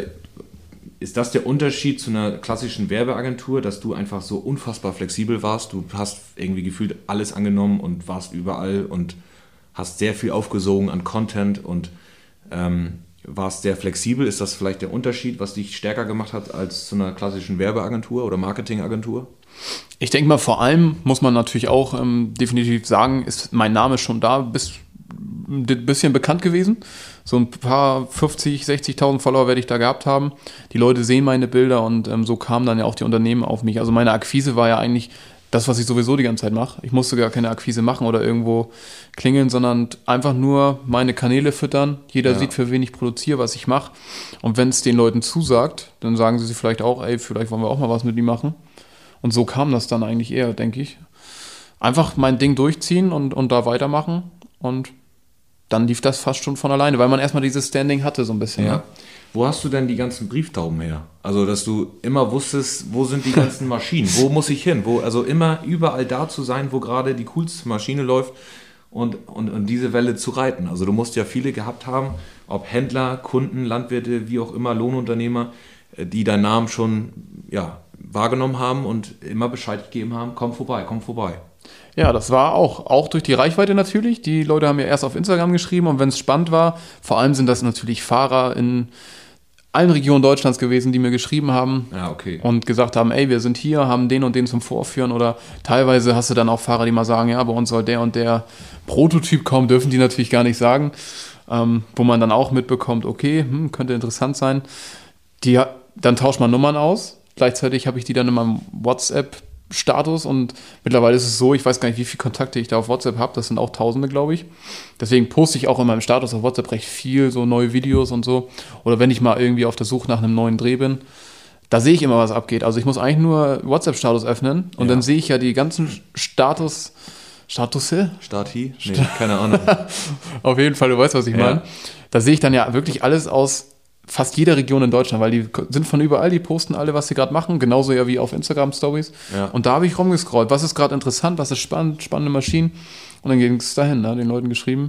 ist das der Unterschied zu einer klassischen Werbeagentur, dass du einfach so unfassbar flexibel warst? Du hast irgendwie gefühlt alles angenommen und warst überall und hast sehr viel aufgesogen an Content und ähm, warst sehr flexibel. Ist das vielleicht der Unterschied, was dich stärker gemacht hat als zu einer klassischen Werbeagentur oder Marketingagentur? Ich denke mal, vor allem muss man natürlich auch ähm, definitiv sagen, ist mein Name schon da, bis ein bisschen bekannt gewesen. So ein paar fünfzig, sechzigtausend Follower werde ich da gehabt haben. Die Leute sehen meine Bilder und ähm, so kamen dann ja auch die Unternehmen auf mich. Also meine Akquise war ja eigentlich das, was ich sowieso die ganze Zeit mache. Ich musste gar keine Akquise machen oder irgendwo klingeln, sondern einfach nur meine Kanäle füttern. Jeder Ja. sieht, für wen ich produziere, was ich mache. Und wenn es den Leuten zusagt, dann sagen sie sich vielleicht auch, ey, vielleicht wollen wir auch mal was mit ihm machen. Und so kam das dann eigentlich eher, denke ich. Einfach mein Ding durchziehen und, und da weitermachen und dann lief das fast schon von alleine, weil man erstmal dieses Standing hatte so ein bisschen. Ja. Ne? Wo hast du denn die ganzen Brieftauben her? Also, dass du immer wusstest, wo sind die ganzen Maschinen? Wo muss ich hin? Wo, also immer überall da zu sein, wo gerade die coolste Maschine läuft und, und, und diese Welle zu reiten. Also du musst ja viele gehabt haben, ob Händler, Kunden, Landwirte, wie auch immer, Lohnunternehmer, die deinen Namen schon ja, wahrgenommen haben und immer Bescheid gegeben haben, komm vorbei, komm vorbei. Ja, das war auch, auch durch die Reichweite natürlich. Die Leute haben ja erst auf Instagram geschrieben und wenn es spannend war, vor allem sind das natürlich Fahrer in allen Regionen Deutschlands gewesen, die mir geschrieben haben Ja, okay. und gesagt haben, ey, wir sind hier, haben den und den zum Vorführen oder teilweise hast du dann auch Fahrer, die mal sagen, ja, bei uns soll der und der Prototyp kommen, dürfen die natürlich gar nicht sagen, ähm, wo man dann auch mitbekommt, okay, hm, könnte interessant sein. Die, dann tauscht man Nummern aus, gleichzeitig habe ich die dann in meinem WhatsApp Status und mittlerweile ist es so, ich weiß gar nicht, wie viele Kontakte ich da auf WhatsApp habe, das sind auch Tausende, glaube ich. Deswegen poste ich auch in meinem Status auf WhatsApp recht viel, so neue Videos und so. Oder wenn ich mal irgendwie auf der Suche nach einem neuen Dreh bin, da sehe ich immer, was abgeht. Also ich muss eigentlich nur WhatsApp-Status öffnen und Ja. dann sehe ich ja die ganzen Status, Statusse, Stati? Nee, keine Ahnung. auf jeden Fall, du weißt, was ich Ja. meine. Da sehe ich dann ja wirklich alles aus fast jeder Region in Deutschland, weil die sind von überall, die posten alle, was sie gerade machen, genauso ja wie auf Instagram-Stories. Ja. Und da habe ich rumgescrollt, was ist gerade interessant, was ist spannend, spannende Maschinen. Und dann ging es dahin, ne, den Leuten geschrieben.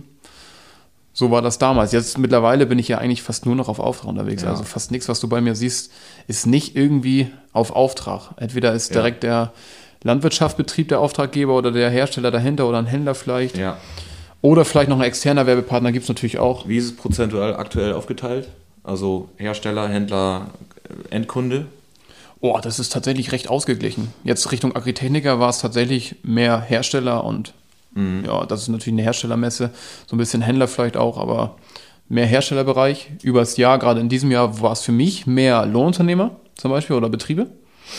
So war das damals. Jetzt mittlerweile bin ich ja eigentlich fast nur noch auf Auftrag unterwegs. Ja. Also fast nichts, was du bei mir siehst, ist nicht irgendwie auf Auftrag. Entweder ist Ja. direkt der Landwirtschaftsbetrieb der Auftraggeber oder der Hersteller dahinter oder ein Händler vielleicht. Ja. Oder vielleicht noch ein externer Werbepartner gibt es natürlich auch. Wie ist es prozentual aktuell aufgeteilt? Also Hersteller, Händler, Endkunde? Oh, das ist tatsächlich recht ausgeglichen. Jetzt Richtung Agritechniker war es tatsächlich mehr Hersteller und Mhm. ja, das ist natürlich eine Herstellermesse, so ein bisschen Händler vielleicht auch, aber mehr Herstellerbereich. Übers Jahr, gerade in diesem Jahr, war es für mich mehr Lohnunternehmer zum Beispiel oder Betriebe.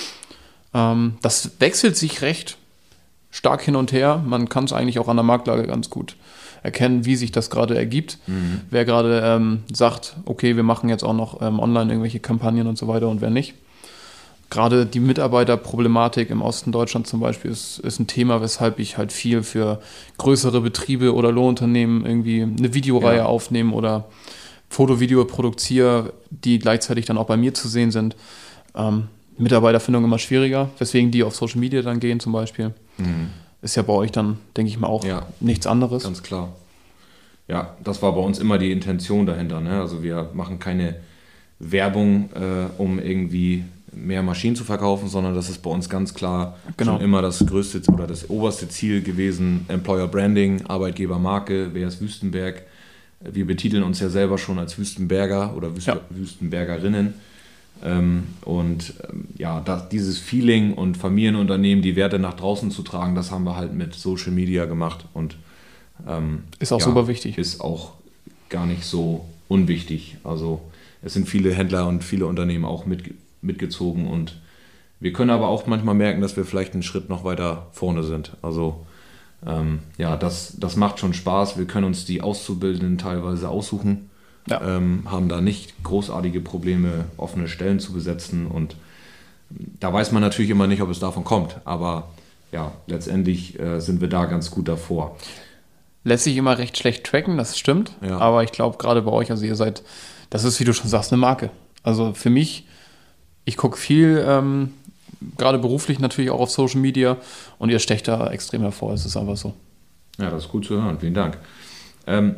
Ähm, das wechselt sich recht stark hin und her. Man kann es eigentlich auch an der Marktlage ganz gut erkennen, wie sich das gerade ergibt. Mhm. Wer gerade ähm, sagt, okay, wir machen jetzt auch noch ähm, online irgendwelche Kampagnen und so weiter und wer nicht. Gerade die Mitarbeiterproblematik im Osten Deutschlands zum Beispiel ist, ist ein Thema, weshalb ich halt viel für größere Betriebe oder Lohnunternehmen irgendwie eine Videoreihe Ja. aufnehme oder Foto-Video produziere, die gleichzeitig dann auch bei mir zu sehen sind. Ähm, Mitarbeiterfindung immer schwieriger, weswegen die auf Social Media dann gehen zum Beispiel. Mhm. Ist ja bei euch dann, denke ich mal, auch Ja. nichts anderes. Ganz klar. Ja, das war bei uns immer die Intention dahinter. Ne? Also wir machen keine Werbung, äh, um irgendwie mehr Maschinen zu verkaufen, sondern das ist bei uns ganz klar Genau. schon immer das größte oder das oberste Ziel gewesen. Employer Branding, Arbeitgebermarke, wer ist Wüstenberg? Wir betiteln uns ja selber schon als Wüstenberger oder Wüst Ja. Wüstenbergerinnen. Ähm, und ähm, ja, das, dieses Feeling und Familienunternehmen, die Werte nach draußen zu tragen, das haben wir halt mit Social Media gemacht und ähm, Ist auch ja, super wichtig. Ist auch gar nicht so unwichtig. Also es sind viele Händler und viele Unternehmen auch mit mitgezogen und wir können aber auch manchmal merken, dass wir vielleicht einen Schritt noch weiter vorne sind. Also ähm, ja, das, das macht schon Spaß. Wir können uns die Auszubildenden teilweise aussuchen, ja. ähm, haben da nicht großartige Probleme, offene Stellen zu besetzen und da weiß man natürlich immer nicht, ob es davon kommt, aber ja, letztendlich äh, sind wir da ganz gut davor. Lässt sich immer recht schlecht tracken, das stimmt, ja. Aber ich glaube gerade bei euch, also ihr seid, das ist, wie du schon sagst, eine Marke. Also für mich, ich gucke viel, ähm, gerade beruflich natürlich auch auf Social Media und ihr stecht da extrem hervor, es ist einfach so. Ja, das ist gut zu hören, vielen Dank. Ähm,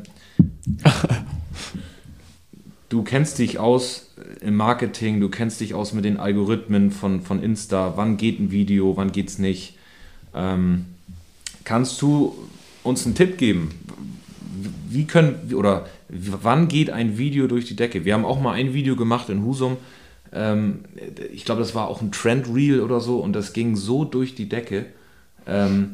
du kennst dich aus im Marketing, du kennst dich aus mit den Algorithmen von, von Insta, wann geht ein Video, wann geht's nicht. Ähm, kannst du uns einen Tipp geben? Wie können, oder wann geht ein Video durch die Decke? Wir haben auch mal ein Video gemacht in Husum, ähm, ich glaube, das war auch ein Trend-Reel oder so und das ging so durch die Decke. Ähm,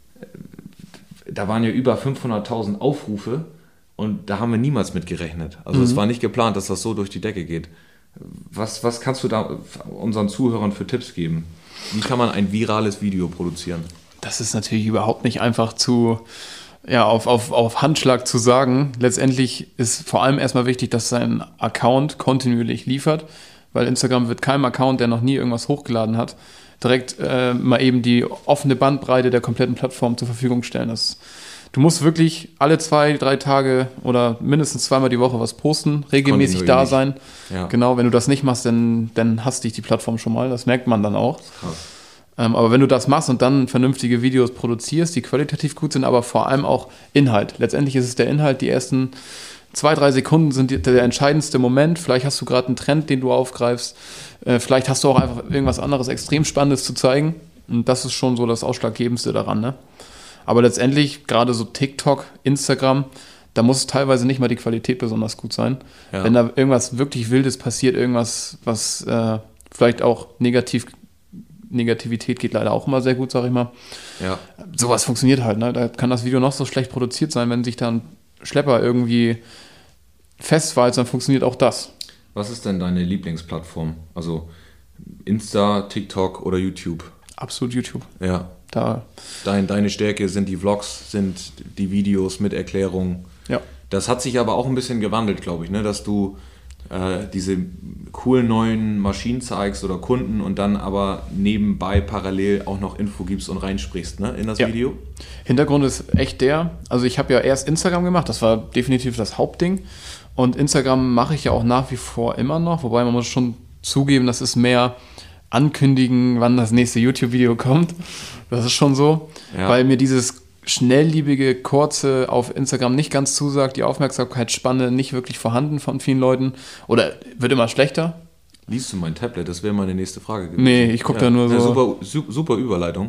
da waren ja über fünfhunderttausend Aufrufe und da haben wir niemals mit gerechnet. Also mhm. es war nicht geplant, dass das so durch die Decke geht. Was, was kannst du da unseren Zuhörern für Tipps geben? Wie kann man ein virales Video produzieren? Das ist natürlich überhaupt nicht einfach zu, ja, auf, auf, auf Handschlag zu sagen. Letztendlich ist vor allem erstmal wichtig, dass sein Account kontinuierlich liefert, weil Instagram wird keinem Account, der noch nie irgendwas hochgeladen hat, direkt äh, mal eben die offene Bandbreite der kompletten Plattform zur Verfügung stellen. Das, du musst wirklich alle zwei, drei Tage oder mindestens zweimal die Woche was posten, regelmäßig da sein. Ja. Genau, wenn du das nicht machst, dann, dann hasst dich die Plattform schon mal. Das merkt man dann auch. Das ist krass. Ähm, aber wenn du das machst und dann vernünftige Videos produzierst, die qualitativ gut sind, aber vor allem auch Inhalt. Letztendlich ist es der Inhalt, die ersten zwei, drei Sekunden sind die, der entscheidendste Moment. Vielleicht hast du gerade einen Trend, den du aufgreifst. Äh, vielleicht hast du auch einfach irgendwas anderes extrem Spannendes zu zeigen. Und das ist schon so das Ausschlaggebendste daran, ne? Aber letztendlich, gerade so TikTok, Instagram, da muss teilweise nicht mal die Qualität besonders gut sein. Ja. Wenn da irgendwas wirklich Wildes passiert, irgendwas, was äh, vielleicht auch negativ, Negativität geht leider auch immer sehr gut, sag ich mal. Ja. Sowas funktioniert halt, ne? Da kann das Video noch so schlecht produziert sein, wenn sich dann Schlepper irgendwie festwalzt, dann funktioniert auch das. Was ist denn deine Lieblingsplattform? Also Insta, TikTok oder YouTube? Absolut YouTube. Ja. Da. Dein, deine Stärke sind die Vlogs, sind die Videos mit Erklärungen. Ja. Das hat sich aber auch ein bisschen gewandelt, glaube ich, ne? Dass du äh, diese coolen neuen Maschinen zeigst oder Kunden und dann aber nebenbei parallel auch noch Info gibst und reinsprichst, ne, in das ja. Video. Hintergrund ist echt der, also ich habe ja erst Instagram gemacht, das war definitiv das Hauptding und Instagram mache ich ja auch nach wie vor immer noch, wobei man muss schon zugeben, das ist mehr ankündigen, wann das nächste YouTube-Video kommt. Das ist schon so, ja. Weil mir dieses schnellliebige, kurze auf Instagram nicht ganz zusagt, die Aufmerksamkeitsspanne nicht wirklich vorhanden von vielen Leuten oder wird immer schlechter. Liest du mein Tablet? Das wäre meine nächste Frage gewesen. Nee, ich gucke ja, da nur so. Super, super, super Überleitung.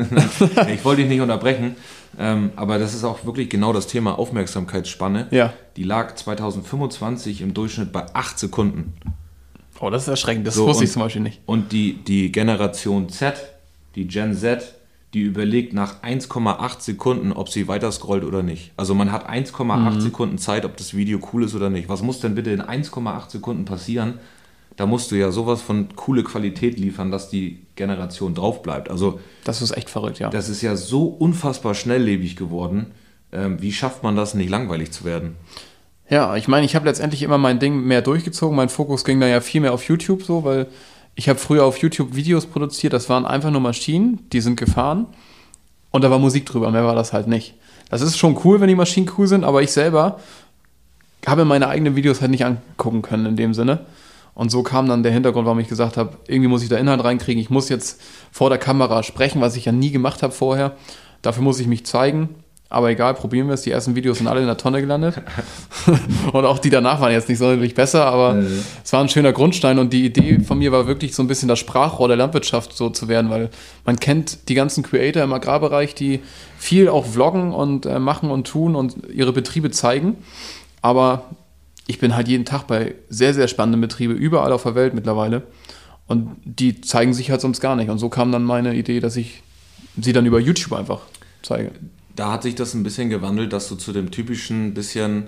Ich wollte dich nicht unterbrechen, ähm, aber das ist auch wirklich genau das Thema Aufmerksamkeitsspanne. Ja. Die lag zwanzig fünfundzwanzig im Durchschnitt bei acht Sekunden. Oh, das ist erschreckend, das so, wusste und, ich zum Beispiel nicht. Und die, die Generation Z, die Gen Z, die überlegt nach eins Komma acht Sekunden, ob sie weiter scrollt oder nicht. Also man hat eins Komma acht mhm. Sekunden Zeit, ob das Video cool ist oder nicht. Was muss denn bitte in eins Komma acht Sekunden passieren? Da musst du ja sowas von coole Qualität liefern, dass die Generation drauf bleibt. Also das ist echt verrückt, ja. Das ist ja so unfassbar schnelllebig geworden. Ähm, wie schafft man das, nicht langweilig zu werden? Ja, ich meine, ich habe letztendlich immer mein Ding mehr durchgezogen. Mein Fokus ging da ja viel mehr auf YouTube so, weil ich habe früher auf YouTube Videos produziert. Das waren einfach nur Maschinen, die sind gefahren und da war Musik drüber. Mehr war das halt nicht. Das ist schon cool, wenn die Maschinen cool sind, aber ich selber habe meine eigenen Videos halt nicht angucken können in dem Sinne. Und so kam dann der Hintergrund, warum ich gesagt habe, irgendwie muss ich da Inhalt reinkriegen. Ich muss jetzt vor der Kamera sprechen, was ich ja nie gemacht habe vorher. Dafür muss ich mich zeigen. Aber egal, probieren wir es. Die ersten Videos sind alle in der Tonne gelandet. Und auch die danach waren jetzt nicht sonderlich besser, aber mhm. es war ein schöner Grundstein. Und die Idee von mir war wirklich so ein bisschen das Sprachrohr der Landwirtschaft so zu werden, weil man kennt die ganzen Creator im Agrarbereich, die viel auch vloggen und äh, machen und tun und ihre Betriebe zeigen. Aber ich bin halt jeden Tag bei sehr, sehr spannenden Betrieben überall auf der Welt mittlerweile. Und die zeigen sich halt sonst gar nicht. Und so kam dann meine Idee, dass ich sie dann über YouTube einfach zeige. Da hat sich das ein bisschen gewandelt, dass du zu dem typischen bisschen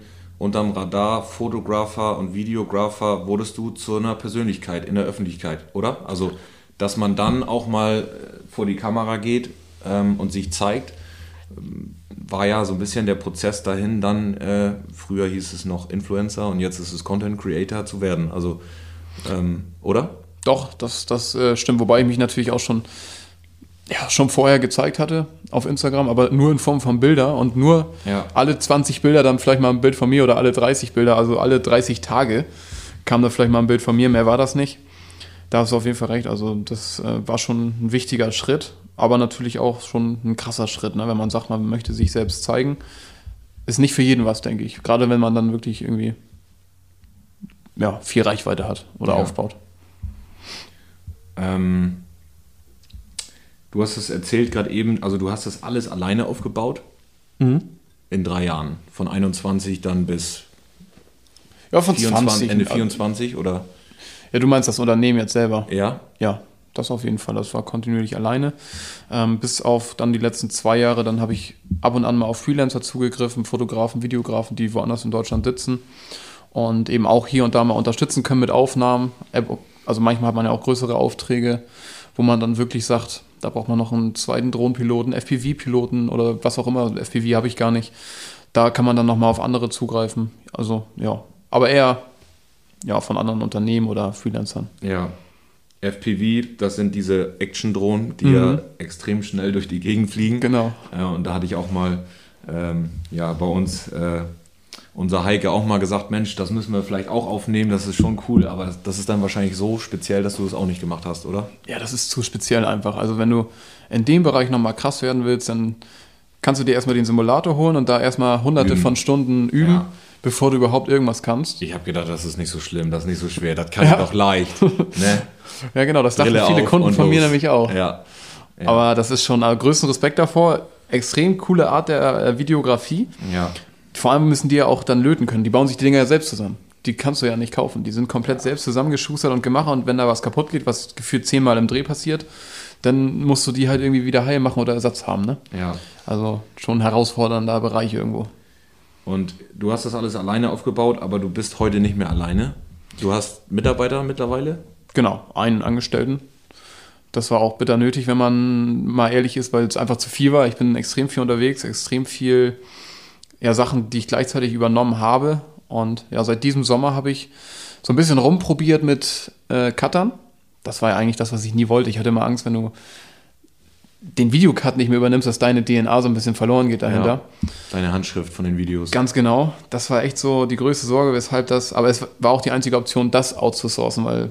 unterm Radar, Fotografer und Videografer, wurdest du zu einer Persönlichkeit in der Öffentlichkeit, oder? Also, dass man dann auch mal vor die Kamera geht ähm, und sich zeigt, war ja so ein bisschen der Prozess dahin, dann, äh, früher hieß es noch Influencer und jetzt ist es Content Creator zu werden, also, ähm, oder? Doch, das, das äh, stimmt, wobei ich mich natürlich auch schon, ja, schon vorher gezeigt hatte auf Instagram, aber nur in Form von Bilder und nur Ja. alle zwanzig Bilder dann vielleicht mal ein Bild von mir oder alle dreißig Bilder, also alle dreißig Tage kam da vielleicht mal ein Bild von mir, mehr war das nicht. Da hast du auf jeden Fall recht, also das äh, war schon ein wichtiger Schritt, aber natürlich auch schon ein krasser Schritt, ne? Wenn man sagt, man möchte sich selbst zeigen. Ist nicht für jeden was, denke ich, gerade wenn man dann wirklich irgendwie ja, viel Reichweite hat oder Ja. aufbaut. Ähm, du hast es erzählt gerade eben, also du hast das alles alleine aufgebaut Mhm. in drei Jahren, von einundzwanzig dann bis Ja, von vierundzwanzig, zwanzig. Ende vierundzwanzig oder? Ja, du meinst das Unternehmen jetzt selber? Ja? Ja, das auf jeden Fall. Das war kontinuierlich alleine. Ähm, bis auf dann die letzten zwei Jahre, dann habe ich ab und an mal auf Freelancer zugegriffen, Fotografen, Videografen, die woanders in Deutschland sitzen und eben auch hier und da mal unterstützen können mit Aufnahmen. Also manchmal hat man ja auch größere Aufträge, wo man dann wirklich sagt, da braucht man noch einen zweiten Drohnenpiloten, F P V-Piloten oder was auch immer. F P V habe ich gar nicht. Da kann man dann nochmal auf andere zugreifen. Also ja, aber eher ja, von anderen Unternehmen oder Freelancern. Ja. F P V, das sind diese Action-Drohnen, die Mhm. ja extrem schnell durch die Gegend fliegen. Genau. Ja, und da hatte ich auch mal ähm, ja, bei uns äh, unser Heike auch mal gesagt, Mensch, das müssen wir vielleicht auch aufnehmen, das ist schon cool, aber das, das ist dann wahrscheinlich so speziell, dass du das auch nicht gemacht hast, oder? Ja, das ist zu speziell einfach. Also wenn du in dem Bereich nochmal krass werden willst, dann kannst du dir erstmal den Simulator holen und da erstmal hunderte Üben. von Stunden üben, Ja. bevor du überhaupt irgendwas kannst. Ich habe gedacht, das ist nicht so schlimm, das ist nicht so schwer, das kann Ja. ich doch leicht. Ne? Ja, genau, das dachten Brille viele auf Kunden und von mir los. nämlich auch. Ja. Ja. Aber das ist schon, also größten Respekt davor. Extrem coole Art der äh, Videografie. ja. Vor allem müssen die ja auch dann löten können. Die bauen sich die Dinger ja selbst zusammen. Die kannst du ja nicht kaufen. Die sind komplett selbst zusammengeschustert und gemacht. Und wenn da was kaputt geht, was gefühlt zehnmal im Dreh passiert, dann musst du die halt irgendwie wieder heil machen oder Ersatz haben. Ne? Ja. Also schon ein herausfordernder Bereich irgendwo. Und du hast das alles alleine aufgebaut, aber du bist heute nicht mehr alleine. Du hast Mitarbeiter mittlerweile? Genau, einen Angestellten. Das war auch bitter nötig, wenn man mal ehrlich ist, weil es einfach zu viel war. Ich bin extrem viel unterwegs, extrem viel ja, Sachen, die ich gleichzeitig übernommen habe. Und ja, seit diesem Sommer habe ich so ein bisschen rumprobiert mit äh, Cuttern. Das war ja eigentlich das, was ich nie wollte. Ich hatte immer Angst, wenn du den Videocut nicht mehr übernimmst, dass deine D N A so ein bisschen verloren geht dahinter. Ja. Deine Handschrift von den Videos. Ganz genau. Das war echt so die größte Sorge, weshalb das, aber es war auch die einzige Option, das outzusourcen, weil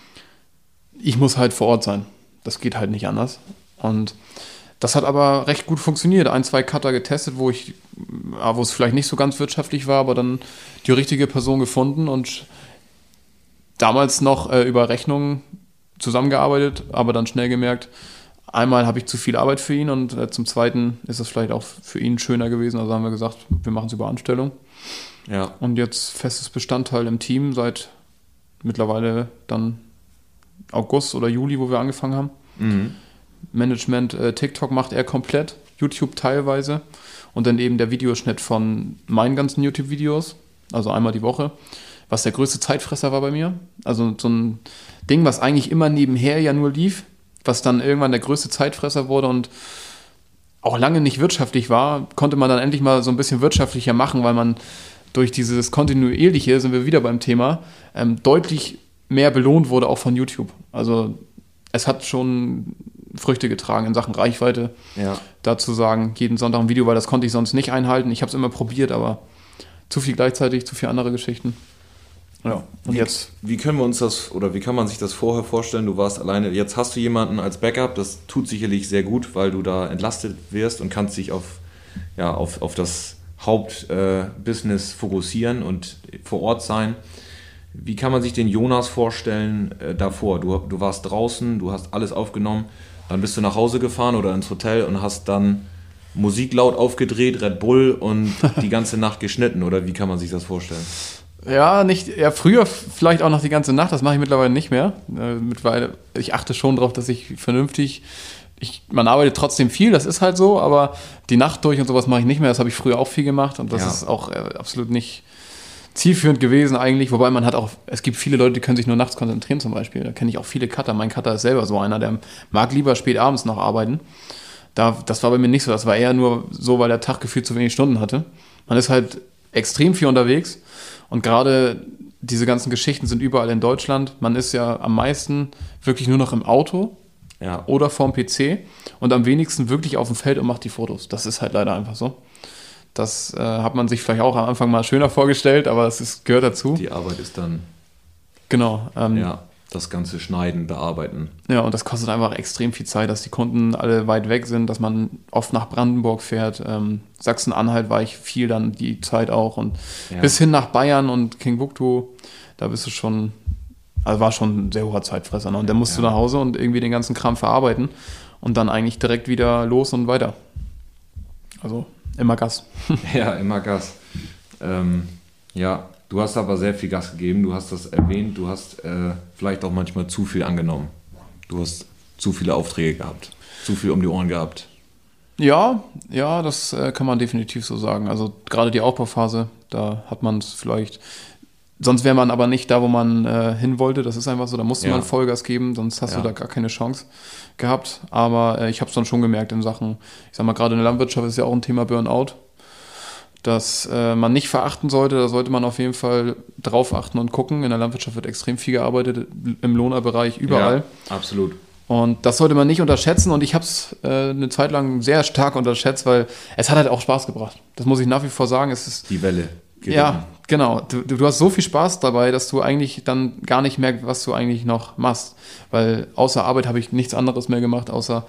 ich muss halt vor Ort sein. Das geht halt nicht anders. Und das hat aber recht gut funktioniert. Ein, zwei Cutter getestet, wo ich, ja, wo es vielleicht nicht so ganz wirtschaftlich war, aber dann die richtige Person gefunden und damals noch äh, über Rechnungen zusammengearbeitet, aber dann schnell gemerkt, einmal habe ich zu viel Arbeit für ihn und äh, zum Zweiten ist es vielleicht auch für ihn schöner gewesen. Also haben wir gesagt, wir machen es über Anstellung. Ja. Und jetzt festes Bestandteil im Team seit mittlerweile dann August oder Juli, wo wir angefangen haben. Mhm. Management, äh, TikTok macht er komplett, YouTube teilweise und dann eben der Videoschnitt von meinen ganzen YouTube-Videos, also einmal die Woche, was der größte Zeitfresser war bei mir. Also so ein Ding, was eigentlich immer nebenher ja nur lief, was dann irgendwann der größte Zeitfresser wurde und auch lange nicht wirtschaftlich war, konnte man dann endlich mal so ein bisschen wirtschaftlicher machen, weil man durch dieses kontinuierliche, sind wir wieder beim Thema, ähm, deutlich mehr belohnt wurde, auch von YouTube. Also es hat schon Früchte getragen in Sachen Reichweite. Ja. Dazu sagen, jeden Sonntag ein Video, weil das konnte ich sonst nicht einhalten. Ich habe es immer probiert, aber zu viel gleichzeitig, zu viele andere Geschichten. Ja, und Wie, jetzt? wie können wir uns das, oder wie kann man sich das vorher vorstellen? Du warst alleine, jetzt hast du jemanden als Backup, das tut sicherlich sehr gut, weil du da entlastet wirst und kannst dich auf, ja, auf, auf das Hauptbusiness äh, fokussieren und vor Ort sein. Wie kann man sich den Jonas vorstellen äh, davor? Du, du warst draußen, du hast alles aufgenommen, dann bist du nach Hause gefahren oder ins Hotel und hast dann Musik laut aufgedreht, Red Bull und die ganze Nacht geschnitten, oder wie kann man sich das vorstellen? Ja, nicht, ja, früher vielleicht auch noch die ganze Nacht, das mache ich mittlerweile nicht mehr. Äh, mittlerweile, ich achte schon darauf, dass ich vernünftig, ich, man arbeitet trotzdem viel, das ist halt so, aber die Nacht durch und sowas mache ich nicht mehr, das habe ich früher auch viel gemacht und das Ja. ist auch äh, absolut nicht, zielführend gewesen eigentlich, wobei man hat auch, es gibt viele Leute, die können sich nur nachts konzentrieren zum Beispiel. Da kenne ich auch viele Cutter. Mein Cutter ist selber so einer, der mag lieber spät abends noch arbeiten. Da, das war bei mir nicht so. Das war eher nur so, weil der Tag gefühlt zu wenig Stunden hatte. Man ist halt extrem viel unterwegs und gerade diese ganzen Geschichten sind überall in Deutschland. Man ist ja am meisten wirklich nur noch im Auto Ja. oder vorm P C und am wenigsten wirklich auf dem Feld und macht die Fotos. Das ist halt leider einfach so. Das äh, hat man sich vielleicht auch am Anfang mal schöner vorgestellt, aber es ist, gehört dazu. Die Arbeit ist dann, Genau. Ähm, ja, das ganze Schneiden, Bearbeiten. Ja, und das kostet einfach extrem viel Zeit, dass die Kunden alle weit weg sind, dass man oft nach Brandenburg fährt. Ähm, Sachsen-Anhalt war ich viel dann die Zeit auch und Ja. bis hin nach Bayern und Timbuktu, da bist du schon, also war schon ein sehr hoher Zeitfresser. Ne? Und dann musst Ja. du nach Hause und irgendwie den ganzen Kram verarbeiten und dann eigentlich direkt wieder los und weiter. Also immer Gas. Ja, immer Gas. Ähm, ja, du hast aber sehr viel Gas gegeben, du hast das erwähnt, du hast äh, vielleicht auch manchmal zu viel angenommen. Du hast zu viele Aufträge gehabt, zu viel um die Ohren gehabt. Ja, ja, das äh, kann man definitiv so sagen. Also gerade die Aufbauphase, da hat man es vielleicht. Sonst wäre man aber nicht da, wo man äh, hin wollte. Das ist einfach so. Da musste Ja. man Vollgas geben, sonst hast Ja. du da gar keine Chance gehabt. Aber äh, ich habe es dann schon gemerkt in Sachen, ich sag mal, gerade in der Landwirtschaft ist ja auch ein Thema Burnout, dass äh, man nicht verachten sollte. Da sollte man auf jeden Fall drauf achten und gucken. In der Landwirtschaft wird extrem viel gearbeitet, im Lohnerbereich, überall. Ja, absolut. Und das sollte man nicht unterschätzen und ich habe es äh, eine Zeit lang sehr stark unterschätzt, weil es hat halt auch Spaß gebracht. Das muss ich nach wie vor sagen. Es ist, Die Welle. geritten. ja, genau. Du, du hast so viel Spaß dabei, dass du eigentlich dann gar nicht merkst, was du eigentlich noch machst. Weil außer Arbeit habe ich nichts anderes mehr gemacht, außer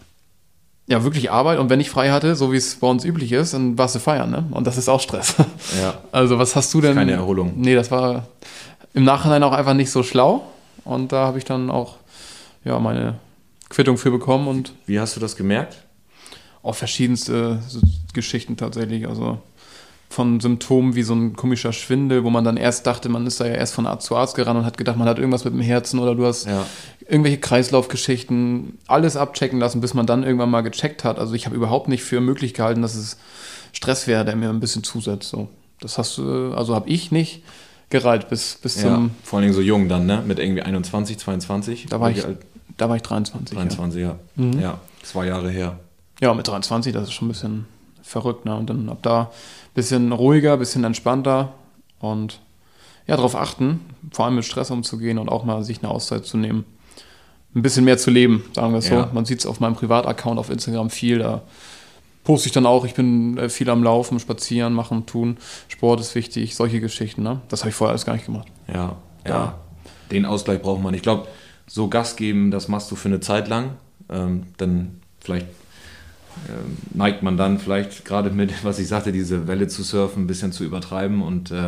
ja, wirklich Arbeit. Und wenn ich frei hatte, so wie es bei uns üblich ist, dann warst du feiern, ne? Und das ist auch Stress. Ja. Also was hast du denn? Keine Erholung. Nee, das war im Nachhinein auch einfach nicht so schlau. Und da habe ich dann auch ja, meine Quittung für bekommen und Wie hast du das gemerkt? auch verschiedenste so Geschichten tatsächlich. Also von Symptomen wie so ein komischer Schwindel, wo man dann erst dachte, man ist da ja erst von Arzt zu Arzt gerannt und hat gedacht, man hat irgendwas mit dem Herzen oder du hast Ja. irgendwelche Kreislaufgeschichten, alles abchecken lassen, bis man dann irgendwann mal gecheckt hat. Also ich habe überhaupt nicht für möglich gehalten, dass es Stress wäre, der mir ein bisschen zusetzt. So. Das hast du, also habe ich nicht gereilt bis, bis Ja. zum, Vor allen Dingen so jung dann, ne? Mit irgendwie einundzwanzig, zweiundzwanzig. da war Wie ich, alt? da war ich dreiundzwanzig. dreiundzwanzig, ja. Mhm. Ja, zwei Jahre her. Ja. ja, mit dreiundzwanzig, das ist schon ein bisschen verrückt. Ne? Und dann ab da ein bisschen ruhiger, ein bisschen entspannter und ja, darauf achten, vor allem mit Stress umzugehen und auch mal sich eine Auszeit zu nehmen. Ein bisschen mehr zu leben, sagen wir es Ja. so. Man sieht es auf meinem Privataccount auf Instagram viel, da poste ich dann auch, ich bin äh, viel am Laufen, spazieren, machen, tun, Sport ist wichtig, solche Geschichten. Ne? Das habe ich vorher alles gar nicht gemacht. Ja, ja. Ja. Den Ausgleich braucht man. Ich glaube, so Gas geben, das machst du für eine Zeit lang. Ähm, dann vielleicht ähm, neigt man dann vielleicht gerade mit, was ich sagte, diese Welle zu surfen, ein bisschen zu übertreiben. Und äh,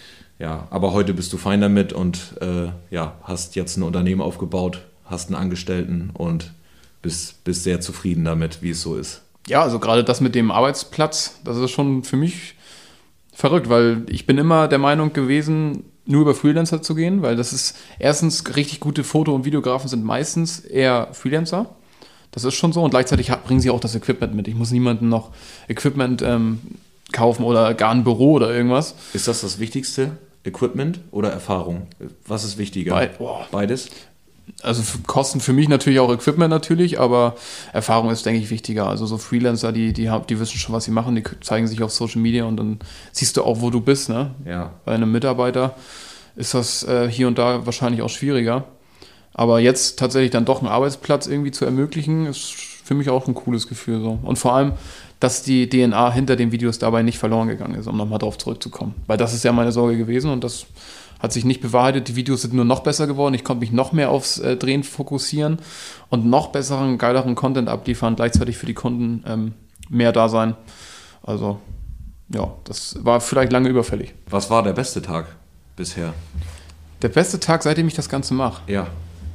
ja, aber heute bist du fein damit und äh, ja, hast jetzt ein Unternehmen aufgebaut, hast einen Angestellten und bist, bist sehr zufrieden damit, wie es so ist. Ja, also gerade das mit dem Arbeitsplatz, das ist schon für mich verrückt, weil ich bin immer der Meinung gewesen, nur über Freelancer zu gehen, weil das ist erstens richtig gute Foto- und Videografen sind meistens eher Freelancer. Das ist schon so und gleichzeitig ha- bringen sie auch das Equipment mit. Ich muss niemandem noch Equipment ähm, kaufen oder gar ein Büro oder irgendwas. Ist das das Wichtigste? Equipment oder Erfahrung? Was ist wichtiger? Bei- boah. Beides? Also für Kosten für mich natürlich auch Equipment natürlich, aber Erfahrung ist, denke ich, wichtiger. Also so Freelancer, die, die, haben, die wissen schon, was sie machen, die zeigen sich auf Social Media und dann siehst du auch, wo du bist. Ne? Ja. Bei einem Mitarbeiter ist das äh, hier und da wahrscheinlich auch schwieriger. Aber jetzt tatsächlich dann doch einen Arbeitsplatz irgendwie zu ermöglichen, ist für mich auch ein cooles Gefühl. So. Und vor allem, dass die D N A hinter den Videos dabei nicht verloren gegangen ist, um nochmal drauf zurückzukommen. Weil das ist ja meine Sorge gewesen und das hat sich nicht bewahrheitet. Die Videos sind nur noch besser geworden. Ich konnte mich noch mehr aufs äh, Drehen fokussieren und noch besseren, geileren Content abliefern, gleichzeitig für die Kunden ähm, mehr da sein. Also, ja, das war vielleicht lange überfällig. Was war der beste Tag bisher? Der beste Tag, seitdem ich das Ganze mache? Ja.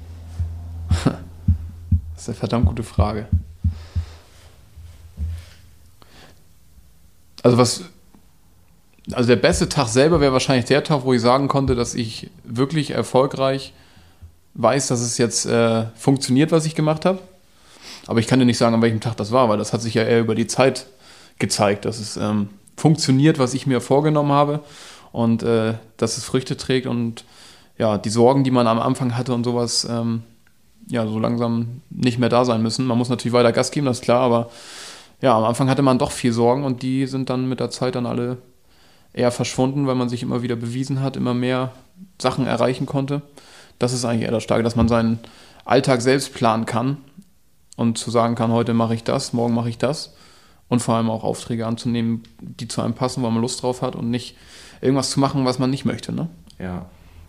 Das ist eine verdammt gute Frage. Also was... Also der beste Tag selber wäre wahrscheinlich der Tag, wo ich sagen konnte, dass ich wirklich erfolgreich weiß, dass es jetzt äh, funktioniert, was ich gemacht habe. Aber ich kann dir nicht sagen, an welchem Tag das war, weil das hat sich ja eher über die Zeit gezeigt, dass es ähm, funktioniert, was ich mir vorgenommen habe. und äh, dass es Früchte trägt und ja, die Sorgen, die man am Anfang hatte und sowas, ähm, ja, so langsam nicht mehr da sein müssen. Man muss natürlich weiter Gas geben, das ist klar, aber ja, am Anfang hatte man doch viel Sorgen und die sind dann mit der Zeit dann alle eher verschwunden, weil man sich immer wieder bewiesen hat, immer mehr Sachen erreichen konnte. Das ist eigentlich eher das Starke, dass man seinen Alltag selbst planen kann und zu sagen kann, heute mache ich das, morgen mache ich das und vor allem auch Aufträge anzunehmen, die zu einem passen, wo man Lust drauf hat und nicht irgendwas zu machen, was man nicht möchte, ne? Ja.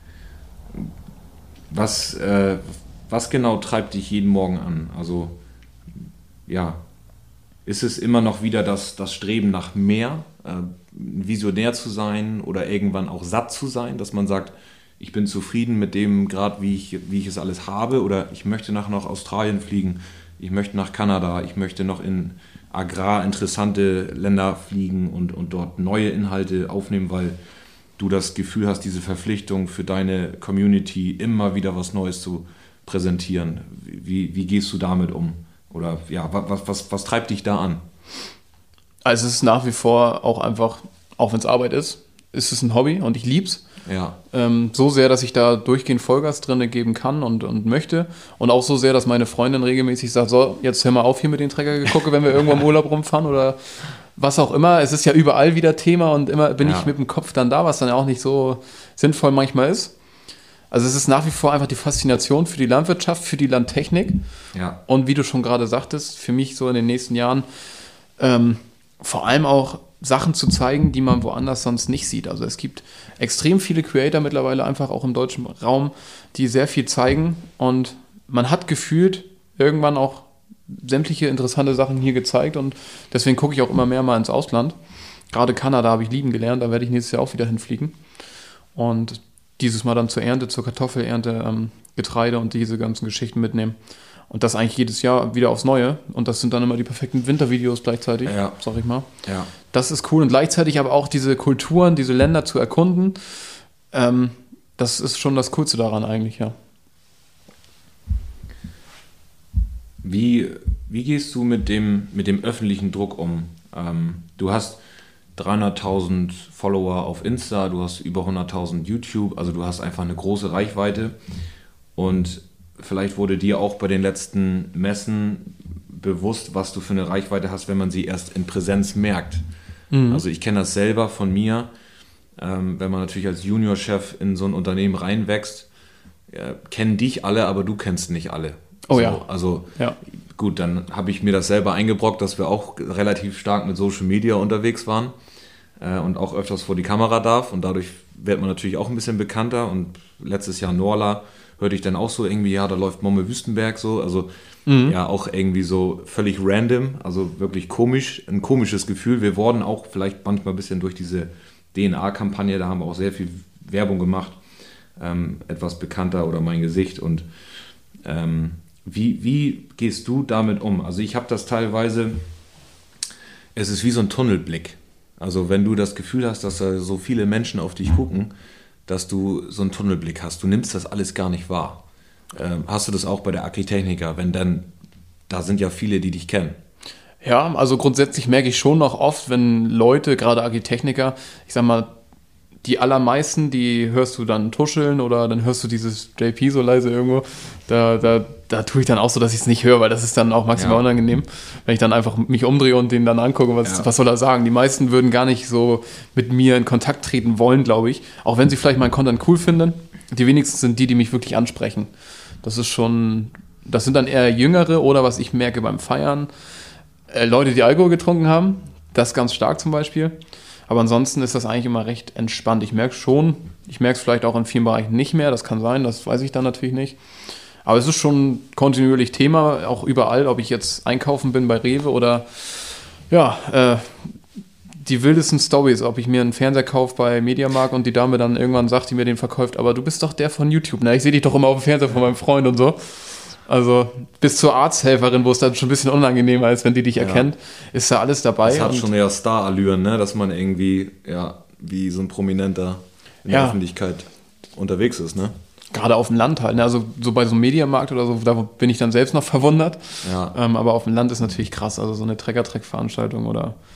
Was, äh, was genau treibt dich jeden Morgen an? Also, ja, ist es immer noch wieder das, das Streben nach mehr, äh, visionär zu sein oder irgendwann auch satt zu sein, dass man sagt, ich bin zufrieden mit dem Grad, wie ich, wie ich es alles habe, oder ich möchte nachher nach Australien fliegen, ich möchte nach Kanada, ich möchte noch in agrar interessante Länder fliegen und, und dort neue Inhalte aufnehmen, weil du das Gefühl hast, diese Verpflichtung für deine Community immer wieder was Neues zu präsentieren. Wie, wie gehst du damit um? Oder ja, was, was, was treibt dich da an? Also es ist nach wie vor auch einfach, auch wenn es Arbeit ist, ist es ein Hobby und ich lieb's. Ja. Ähm, so sehr, dass ich da durchgehend Vollgas drin geben kann und, und möchte. Und auch so sehr, dass meine Freundin regelmäßig sagt, so, jetzt hör mal auf hier mit den Trecker-Gegucke, wenn wir irgendwo im Urlaub rumfahren oder was auch immer. Es ist ja überall wieder Thema und immer bin ja. ich mit dem Kopf dann da, was dann auch nicht so sinnvoll manchmal ist. Also es ist nach wie vor einfach die Faszination für die Landwirtschaft, für die Landtechnik. Ja. Und wie du schon gerade sagtest, für mich so in den nächsten Jahren ähm, vor allem auch Sachen zu zeigen, die man woanders sonst nicht sieht. Also es gibt extrem viele Creator mittlerweile einfach auch im deutschen Raum, die sehr viel zeigen und man hat gefühlt irgendwann auch sämtliche interessante Sachen hier gezeigt und deswegen gucke ich auch immer mehr mal ins Ausland. Gerade Kanada habe ich lieben gelernt, da werde ich nächstes Jahr auch wieder hinfliegen und dieses Mal dann zur Ernte, zur Kartoffelernte, ähm, Getreide und diese ganzen Geschichten mitnehmen. Und das eigentlich jedes Jahr wieder aufs Neue. Und das sind dann immer die perfekten Wintervideos gleichzeitig, ja. sag ich mal. Ja. Das ist cool. Und gleichzeitig aber auch diese Kulturen, diese Länder zu erkunden, ähm, das ist schon das Coolste daran eigentlich, ja. Wie, wie gehst du mit dem, mit dem öffentlichen Druck um? Ähm, du hast dreihunderttausend Follower auf Insta, du hast über hunderttausend YouTube, also du hast einfach eine große Reichweite und vielleicht wurde dir auch bei den letzten Messen bewusst, was du für eine Reichweite hast, wenn man sie erst in Präsenz merkt. Mhm. Also ich kenne das selber von mir, ähm, wenn man natürlich als Juniorchef in so ein Unternehmen reinwächst, äh, kennen dich alle, aber du kennst nicht alle. Oh so, ja. Also ja. Gut, dann habe ich mir das selber eingebrockt, dass wir auch relativ stark mit Social Media unterwegs waren äh, und auch öfters vor die Kamera darf und dadurch wird man natürlich auch ein bisschen bekannter und letztes Jahr Norla hörte ich dann auch so irgendwie, ja, da läuft Momme Wüstenberg so, also mhm. ja auch irgendwie so völlig random, also wirklich komisch, ein komisches Gefühl. Wir wurden auch vielleicht manchmal ein bisschen durch diese D N A-Kampagne, da haben wir auch sehr viel Werbung gemacht, ähm, etwas bekannter oder mein Gesicht und ähm, Wie, wie gehst du damit um? Also ich habe das teilweise, es ist wie so ein Tunnelblick. Also wenn du das Gefühl hast, dass da so viele Menschen auf dich gucken, dass du so einen Tunnelblick hast. Du nimmst das alles gar nicht wahr. Ähm, hast du das auch bei der Agritechnica? Wenn dann, da sind ja viele, die dich kennen. Ja, also grundsätzlich merke ich schon noch oft, wenn Leute, gerade Agritechniker, ich sag mal, die allermeisten, die hörst du dann tuscheln oder dann hörst du dieses J P so leise irgendwo. Da, da, da tue ich dann auch so, dass ich es nicht höre, weil das ist dann auch maximal ja. unangenehm, wenn ich dann einfach mich umdrehe und den dann angucke, was, ja. was soll er sagen. Die meisten würden gar nicht so mit mir in Kontakt treten wollen, glaube ich. Auch wenn sie vielleicht meinen Content cool finden. Die wenigsten sind die, die mich wirklich ansprechen. Das ist schon, das sind dann eher Jüngere oder was ich merke beim Feiern, äh, Leute, die Alkohol getrunken haben. Das ganz stark zum Beispiel. Aber ansonsten ist das eigentlich immer recht entspannt. Ich merke schon, ich merke es vielleicht auch in vielen Bereichen nicht mehr, das kann sein, das weiß ich dann natürlich nicht. Aber es ist schon kontinuierlich Thema, auch überall, ob ich jetzt einkaufen bin bei Rewe oder ja, äh, die wildesten Storys, ob ich mir einen Fernseher kaufe bei Mediamarkt und die Dame dann irgendwann sagt, die mir den verkauft, aber du bist doch der von YouTube, ne? Ich sehe dich doch immer auf dem Fernseher von meinem Freund und so. Also bis zur Arzthelferin, wo es dann schon ein bisschen unangenehmer ist, wenn die dich ja. erkennt, ist da alles dabei. Das hat schon eher Star-Allüren, ne? Dass man irgendwie ja wie so ein Prominenter in ja. der Öffentlichkeit unterwegs ist, ne? Gerade auf dem Land halt, ne? Also so bei so einem Mediamarkt oder so, da bin ich dann selbst noch verwundert. Ja. Ähm, aber auf dem Land ist natürlich krass, also so eine Trecker-Treck-Veranstaltung oder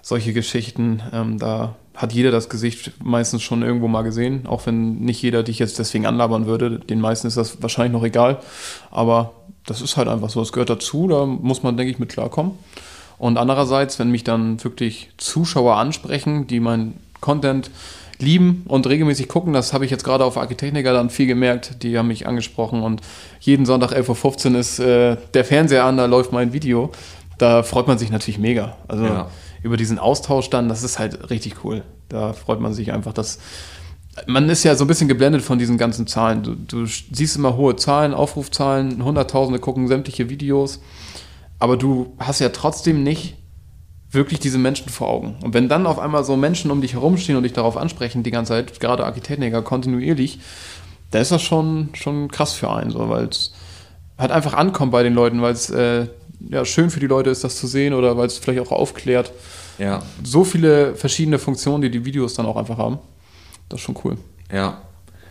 solche Geschichten. Ähm, da hat jeder das Gesicht meistens schon irgendwo mal gesehen, auch wenn nicht jeder dich jetzt deswegen anlabern würde. Den meisten ist das wahrscheinlich noch egal, aber das ist halt einfach so, das gehört dazu, da muss man, denke ich, mit klarkommen. Und andererseits, wenn mich dann wirklich Zuschauer ansprechen, die meinen Content lieben und regelmäßig gucken, das habe ich jetzt gerade auf Architechnica dann viel gemerkt, die haben mich angesprochen und jeden Sonntag elf Uhr fünfzehn ist äh, der Fernseher an, da läuft mein Video. Da freut man sich natürlich mega. Also ja. Über diesen Austausch dann, das ist halt richtig cool. Da freut man sich einfach, dass man ist ja so ein bisschen geblendet von diesen ganzen Zahlen. Du, du siehst immer hohe Zahlen, Aufrufzahlen, Hunderttausende gucken sämtliche Videos, aber du hast ja trotzdem nicht wirklich diese Menschen vor Augen. Und wenn dann auf einmal so Menschen um dich herumstehen und dich darauf ansprechen, die ganze Zeit, gerade Architechniker, kontinuierlich, da ist das schon, schon krass für einen, so, weil es halt einfach ankommt bei den Leuten, weil es äh, ja, schön für die Leute ist, das zu sehen oder weil es vielleicht auch aufklärt. Ja. So viele verschiedene Funktionen, die die Videos dann auch einfach haben. Das ist schon cool. Ja.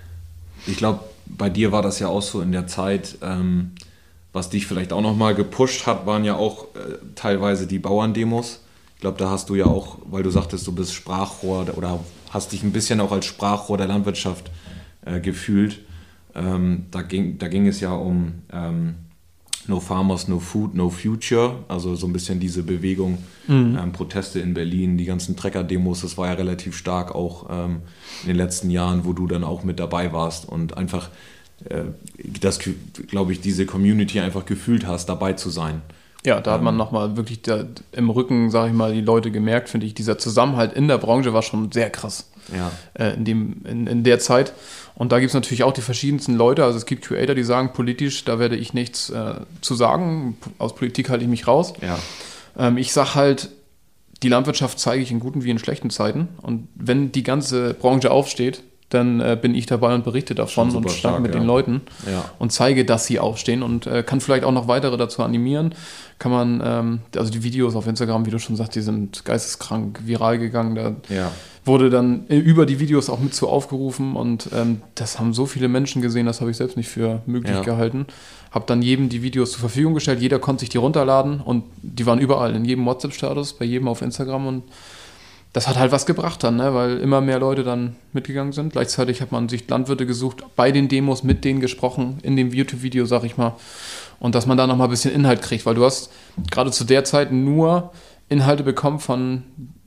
Ich glaube, bei dir war das ja auch so in der Zeit, ähm, was dich vielleicht auch nochmal gepusht hat, waren ja auch äh, teilweise die Bauerndemos. Ich glaube, da hast du ja auch, weil du sagtest, du bist Sprachrohr oder hast dich ein bisschen auch als Sprachrohr der Landwirtschaft äh, gefühlt. Ähm, da, ging, da ging es ja um ähm, No Farmers, No Food, No Future. Also so ein bisschen diese Bewegung, mhm. ähm, Proteste in Berlin, die ganzen Trecker-Demos, das war ja relativ stark auch ähm, in den letzten Jahren, wo du dann auch mit dabei warst und einfach, äh, das, glaube ich, diese Community einfach gefühlt hast, dabei zu sein. Ja, da hat man nochmal wirklich da im Rücken, sage ich mal, die Leute gemerkt, finde ich. Dieser Zusammenhalt in der Branche war schon sehr krass ja. äh, in, dem, in, in der Zeit. Und da gibt es natürlich auch die verschiedensten Leute. Also es gibt Creator, die sagen, politisch, da werde ich nichts äh, zu sagen. Aus Politik halte ich mich raus. Ja. Ähm, ich sage halt, die Landwirtschaft zeige ich in guten wie in schlechten Zeiten. Und wenn die ganze Branche aufsteht, dann äh, bin ich dabei und berichte davon und stand stark, mit ja. den Leuten ja. und zeige, dass sie aufstehen und äh, kann vielleicht auch noch weitere dazu animieren. Kann man, ähm, also die Videos auf Instagram, wie du schon sagst, die sind geisteskrank viral gegangen. Da ja. wurde dann über die Videos auch mit zu aufgerufen und ähm, das haben so viele Menschen gesehen, das habe ich selbst nicht für möglich ja. gehalten. Habe dann jedem die Videos zur Verfügung gestellt, jeder konnte sich die runterladen und die waren überall, in jedem WhatsApp-Status, bei jedem auf Instagram und das hat halt was gebracht dann, ne? Weil immer mehr Leute dann mitgegangen sind. Gleichzeitig hat man sich Landwirte gesucht, bei den Demos mit denen gesprochen, in dem YouTube-Video, sag ich mal. Und dass man da nochmal ein bisschen Inhalt kriegt, weil du hast gerade zu der Zeit nur Inhalte bekommen von,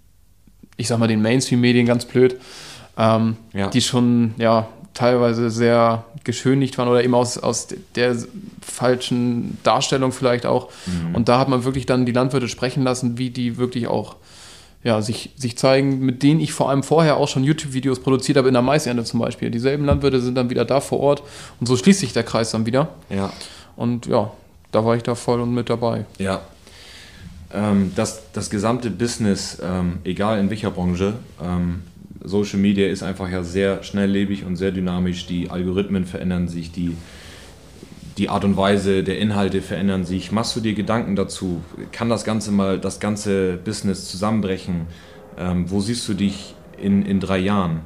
ich sag mal, den Mainstream-Medien, ganz blöd, ähm, ja. die schon, ja, teilweise sehr geschönigt waren oder eben aus, aus der falschen Darstellung vielleicht auch. Mhm. Und da hat man wirklich dann die Landwirte sprechen lassen, wie die wirklich auch ja, sich, sich zeigen, mit denen ich vor allem vorher auch schon YouTube-Videos produziert habe, in der Maisernte zum Beispiel. Dieselben Landwirte sind dann wieder da vor Ort und so schließt sich der Kreis dann wieder. Ja. Und ja, da war ich da voll und mit dabei. Ja. Ähm, das, das gesamte Business, ähm, egal in welcher Branche, ähm, Social Media ist einfach ja sehr schnelllebig und sehr dynamisch. Die Algorithmen verändern sich, die Die Art und Weise der Inhalte verändern sich. Machst du dir Gedanken dazu? Kann das Ganze mal, das ganze Business zusammenbrechen? Ähm, wo siehst du dich in, in drei Jahren?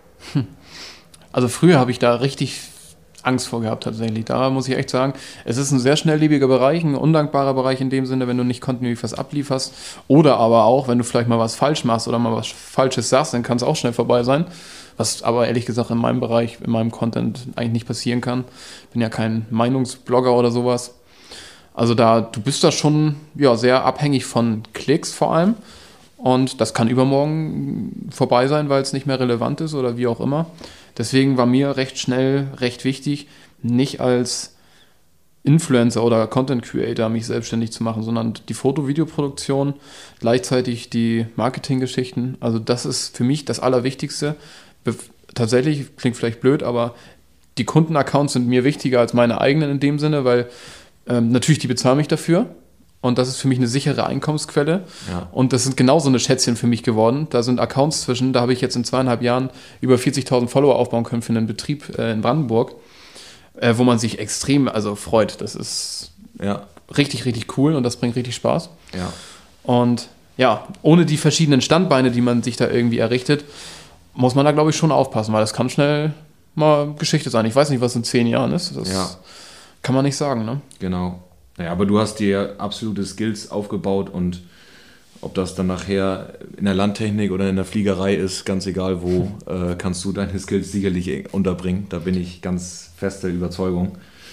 Also früher habe ich da richtig Angst vor gehabt tatsächlich. Da muss ich echt sagen, es ist ein sehr schnelllebiger Bereich, ein undankbarer Bereich in dem Sinne, wenn du nicht kontinuierlich was ablieferst. Oder aber auch, wenn du vielleicht mal was falsch machst oder mal was Falsches sagst, dann kann es auch schnell vorbei sein. Was aber ehrlich gesagt in meinem Bereich, in meinem Content eigentlich nicht passieren kann. Ich bin ja kein Meinungsblogger oder sowas. Also da, du bist da schon ja, sehr abhängig von Klicks vor allem. Und das kann übermorgen vorbei sein, weil es nicht mehr relevant ist oder wie auch immer. Deswegen war mir recht schnell, recht wichtig, nicht als Influencer oder Content Creator mich selbstständig zu machen, sondern die Foto-Video-Produktion, gleichzeitig die Marketinggeschichten. Also das ist für mich das Allerwichtigste. Tatsächlich, klingt vielleicht blöd, aber die Kundenaccounts sind mir wichtiger als meine eigenen in dem Sinne, weil ähm, natürlich die bezahlen mich dafür und das ist für mich eine sichere Einkommensquelle ja. und das sind genauso eine Schätzchen für mich geworden. Da sind Accounts zwischen, da habe ich jetzt in zweieinhalb Jahren über vierzigtausend Follower aufbauen können für einen Betrieb äh, in Brandenburg, äh, wo man sich extrem also freut. Das ist ja. richtig, richtig cool und das bringt richtig Spaß. Ja. Und ja, ohne die verschiedenen Standbeine, die man sich da irgendwie errichtet, muss man da, glaube ich, schon aufpassen, weil das kann schnell mal Geschichte sein. Ich weiß nicht, was in zehn Jahren ist. Das ja. kann man nicht sagen, ne? Genau. Naja, aber du hast dir absolute Skills aufgebaut und, Ob das dann nachher in der Landtechnik oder in der Fliegerei ist, ganz egal wo, äh, kannst du deine Skills sicherlich unterbringen. Da bin ich ganz fest der Überzeugung.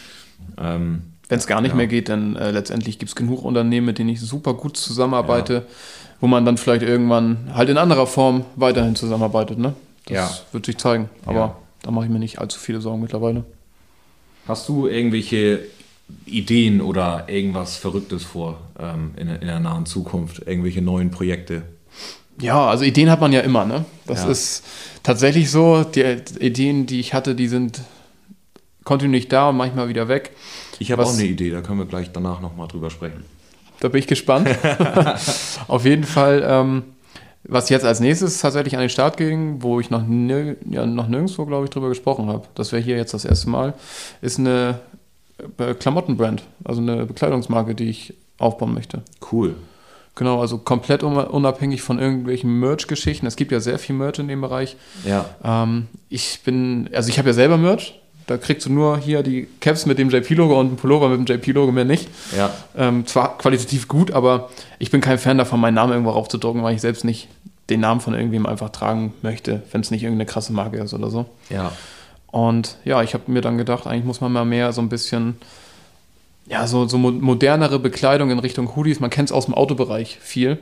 Ähm, Wenn es gar nicht ja. mehr geht, dann äh, letztendlich gibt es genug Unternehmen, mit denen ich super gut zusammenarbeite, ja. wo man dann vielleicht irgendwann halt in anderer Form weiterhin zusammenarbeitet. Ne? Das ja. wird sich zeigen, aber ja. da mache ich mir nicht allzu viele Sorgen mittlerweile. Hast du irgendwelche Ideen oder irgendwas Verrücktes vor ähm, in, in der nahen Zukunft? Irgendwelche neuen Projekte? Ja, also Ideen hat man ja immer. Ne? Das ja. ist tatsächlich so. Die Ideen, die ich hatte, die sind kontinuierlich da und manchmal wieder weg. Ich habe auch eine Idee, da können wir gleich danach nochmal drüber sprechen. Da bin ich gespannt. Auf jeden Fall, ähm, was jetzt als nächstes tatsächlich an den Start ging, wo ich noch, nir- ja, noch nirgendwo, glaube ich, drüber gesprochen habe, das wäre hier jetzt das erste Mal, ist eine Klamottenbrand, also eine Bekleidungsmarke, die ich aufbauen möchte. Cool. Genau, also komplett unabhängig von irgendwelchen Merch-Geschichten. Es gibt ja sehr viel Merch in dem Bereich. Ja. Ähm, ich bin, also ich habe ja selber Merch. Da kriegst du nur hier die Caps mit dem J P-Logo und ein Pullover mit dem J P-Logo mehr nicht. Ja. Ähm, zwar qualitativ gut, aber ich bin kein Fan davon, meinen Namen irgendwo raufzudrucken, weil ich selbst nicht den Namen von irgendwem einfach tragen möchte, wenn es nicht irgendeine krasse Marke ist oder so. Ja. Und ja, ich habe mir dann gedacht, eigentlich muss man mal mehr so ein bisschen, ja, so, so modernere Bekleidung in Richtung Hoodies. Man kennt es aus dem Autobereich viel.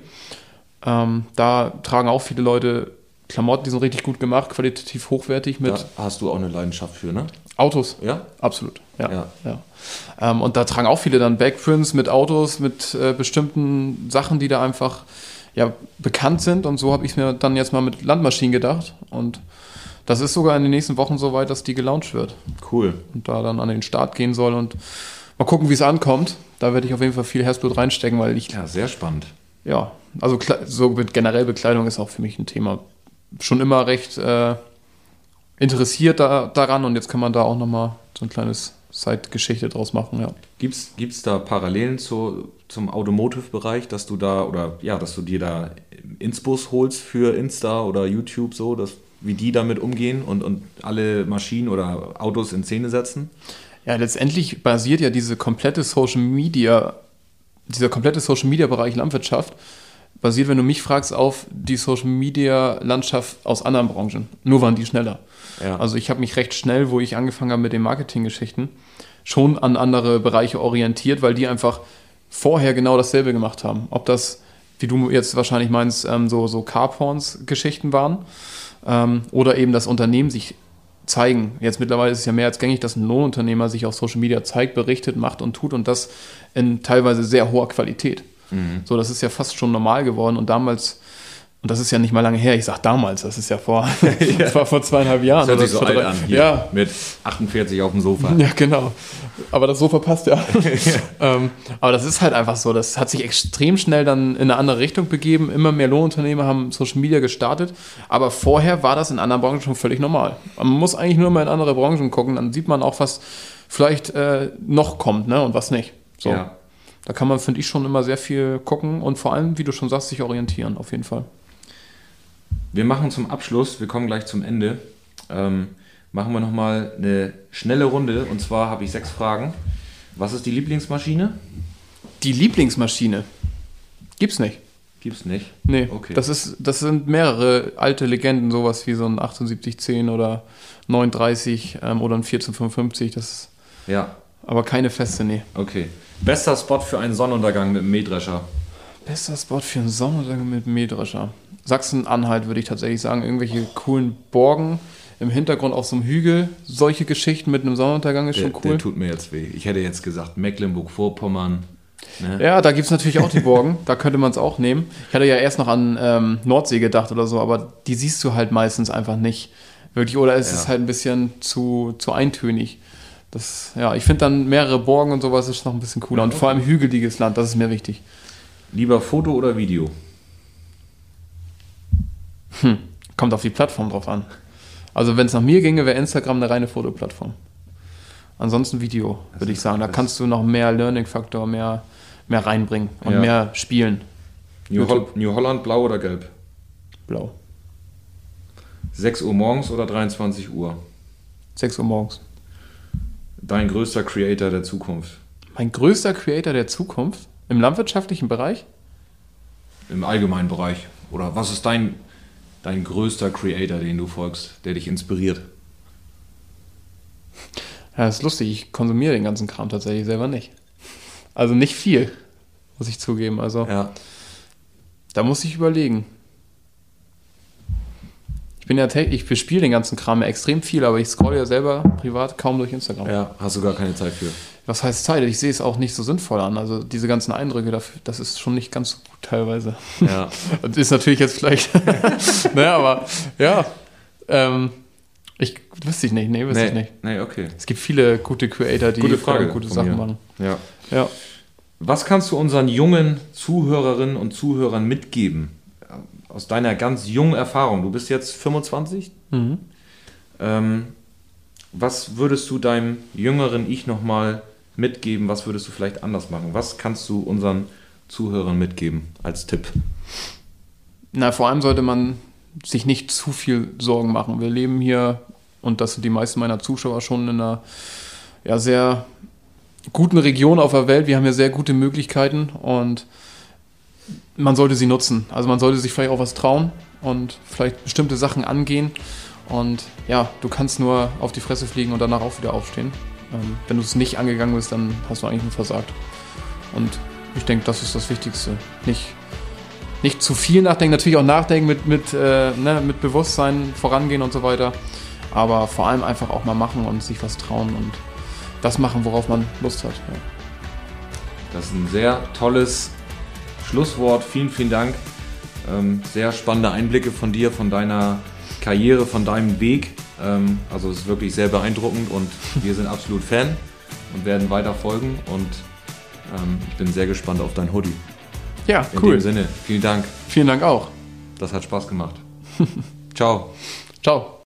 Ähm, da tragen auch viele Leute Klamotten, die sind richtig gut gemacht, qualitativ hochwertig mit. Da hast du auch eine Leidenschaft für, ne? Autos. Ja? Absolut. Ja. Ja. ja. Ähm, und da tragen auch viele dann Backprints mit Autos, mit äh, bestimmten Sachen, die da einfach ja, bekannt sind. Und so habe ich es mir dann jetzt mal mit Landmaschinen gedacht. Und das ist sogar in den nächsten Wochen so weit, dass die gelauncht wird. Cool. Und da dann an den Start gehen soll und mal gucken, wie es ankommt. Da werde ich auf jeden Fall viel Herzblut reinstecken, weil ich... Ja, sehr spannend. Ja, also so mit generell Bekleidung ist auch für mich ein Thema. Schon immer recht äh, interessiert da, daran und jetzt kann man da auch nochmal so ein kleines Side-Geschichte draus machen, ja. Gibt's, gibt's da Parallelen zu, zum Automotive-Bereich, dass du da oder ja, dass du dir da Inspos holst für Insta oder YouTube so, dass, wie die damit umgehen und, und alle Maschinen oder Autos in Szene setzen? Ja, letztendlich basiert ja diese komplette Social Media, dieser komplette Social Media Bereich Landwirtschaft basiert, wenn du mich fragst, auf die Social Media Landschaft aus anderen Branchen. Nur waren die schneller. Ja. Also ich habe mich recht schnell, wo ich angefangen habe mit den Marketinggeschichten, schon an andere Bereiche orientiert, weil die einfach vorher genau dasselbe gemacht haben. Ob das, wie du jetzt wahrscheinlich meinst, ähm, so, so Carporns-Geschichten waren ähm, oder eben das Unternehmen sich zeigen. Jetzt mittlerweile ist es ja mehr als gängig, dass ein Lohnunternehmer sich auf Social Media zeigt, berichtet, macht und tut und das in teilweise sehr hoher Qualität. Mhm. So, das ist ja fast schon normal geworden und damals, und das ist ja nicht mal lange her, ich sag damals, das ist ja vor, ja. Das war vor zweieinhalb Jahren. Das hört sich so alt drei, an, hier, ja. Mit achtundvierzig auf dem Sofa. Ja, genau. Aber das Sofa passt ja. ähm, aber das ist halt einfach so, das hat sich extrem schnell dann in eine andere Richtung begeben. Immer mehr Lohnunternehmer haben Social Media gestartet, aber vorher war das in anderen Branchen schon völlig normal. Man muss eigentlich nur mal in andere Branchen gucken, dann sieht man auch, was vielleicht äh, noch kommt, ne, und was nicht. So. Ja. Da kann man, finde ich, schon immer sehr viel gucken und vor allem, wie du schon sagst, sich orientieren, auf jeden Fall. Wir machen zum Abschluss, wir kommen gleich zum Ende, ähm, machen wir nochmal eine schnelle Runde und zwar habe ich sechs Fragen. Was ist die Lieblingsmaschine? Die Lieblingsmaschine? Gibt's nicht. Gibt's nicht? Nee, okay. Das ist, das sind mehrere alte Legenden, sowas wie so ein achtundsiebzig zehn oder neununddreißig ähm, oder ein vierzehn fünfundfünfzig, das ist ja. Aber keine feste, nee. Okay. Bester Spot für einen Sonnenuntergang mit einem Mähdrescher? Bester Spot für einen Sonnenuntergang mit einem Mähdrescher? Sachsen-Anhalt würde ich tatsächlich sagen. Irgendwelche coolen Borgen, im Hintergrund auf so einem Hügel. Solche Geschichten mit einem Sonnenuntergang ist der, schon cool. Der tut mir jetzt weh. Ich hätte jetzt gesagt Mecklenburg-Vorpommern. Ne? Ja, da gibt es natürlich auch die Borgen. Da könnte man es auch nehmen. Ich hatte ja erst noch an ähm, Nordsee gedacht oder so, aber die siehst du halt meistens einfach nicht wirklich. Oder es ja. ist halt ein bisschen zu, zu eintönig. Das, ja, ich finde dann mehrere Borgen und sowas ist noch ein bisschen cooler. Ja, und okay. vor allem hügeliges Land, das ist mir wichtig. Lieber Foto oder Video? Hm, kommt auf die Plattform drauf an. Also wenn es nach mir ginge, wäre Instagram eine reine Fotoplattform. Ansonsten Video, würde ich sagen. Da kannst du noch mehr Learning-Faktor, mehr, mehr reinbringen und ja. mehr spielen. New, Hol- New Holland, blau oder gelb? Blau. sechs Uhr morgens oder dreiundzwanzig Uhr? sechs Uhr morgens. Dein größter Creator der Zukunft? Mein größter Creator der Zukunft? Im landwirtschaftlichen Bereich? im allgemeinen Bereich? Oder was ist dein, dein größter Creator, den du folgst, der dich inspiriert? Ja, das ist lustig. Ich konsumiere den ganzen Kram tatsächlich selber nicht. Also nicht viel, muss ich zugeben. Also Ja. da muss ich überlegen. Ich bin ja, te- ich bespiele den ganzen Kram ja extrem viel, aber ich scroll ja selber privat kaum durch Instagram. Ja, hast du gar keine Zeit für. Was heißt Zeit? Ich sehe es auch nicht so sinnvoll an. Also diese ganzen Eindrücke, dafür, das ist schon nicht ganz so gut teilweise. Ja. Und ist natürlich jetzt vielleicht, naja, aber ja, ähm, ich wüsste ich nicht, nee, wüsste Nee, ich nicht. nee, okay. Es gibt viele gute Creator, die Gute Frage gute von Sachen mir. machen. Ja. Ja. Was kannst du unseren jungen Zuhörerinnen und Zuhörern mitgeben? Aus deiner ganz jungen Erfahrung. Du bist jetzt fünfundzwanzig. Mhm. Ähm, was würdest du deinem jüngeren Ich nochmal mitgeben? Was würdest du vielleicht anders machen? Was kannst du unseren Zuhörern mitgeben als Tipp? Na, vor allem sollte man sich nicht zu viel Sorgen machen. Wir leben hier, und das sind die meisten meiner Zuschauer, schon in einer ja, sehr guten Region auf der Welt. Wir haben hier sehr gute Möglichkeiten und man sollte sie nutzen. Also man sollte sich vielleicht auch was trauen und vielleicht bestimmte Sachen angehen. Und ja, du kannst nur auf die Fresse fliegen und danach auch wieder aufstehen. Ähm, wenn du es nicht angegangen bist, dann hast du eigentlich nur versagt. Und ich denke, das ist das Wichtigste. Nicht, nicht zu viel nachdenken, natürlich auch nachdenken mit, mit, äh, ne, mit Bewusstsein vorangehen und so weiter. Aber vor allem einfach auch mal machen und sich was trauen und das machen, worauf man Lust hat. Ja. Das ist ein sehr tolles Schlusswort. Vielen, vielen Dank. Ähm, sehr spannende Einblicke von dir, von deiner Karriere, von deinem Weg. Ähm, also es ist wirklich sehr beeindruckend und wir sind absolut Fan und werden weiter folgen und ähm, ich bin sehr gespannt auf dein Hoodie. Ja, In cool. dem Sinne, vielen Dank. Vielen Dank auch. Das hat Spaß gemacht. Ciao. Ciao.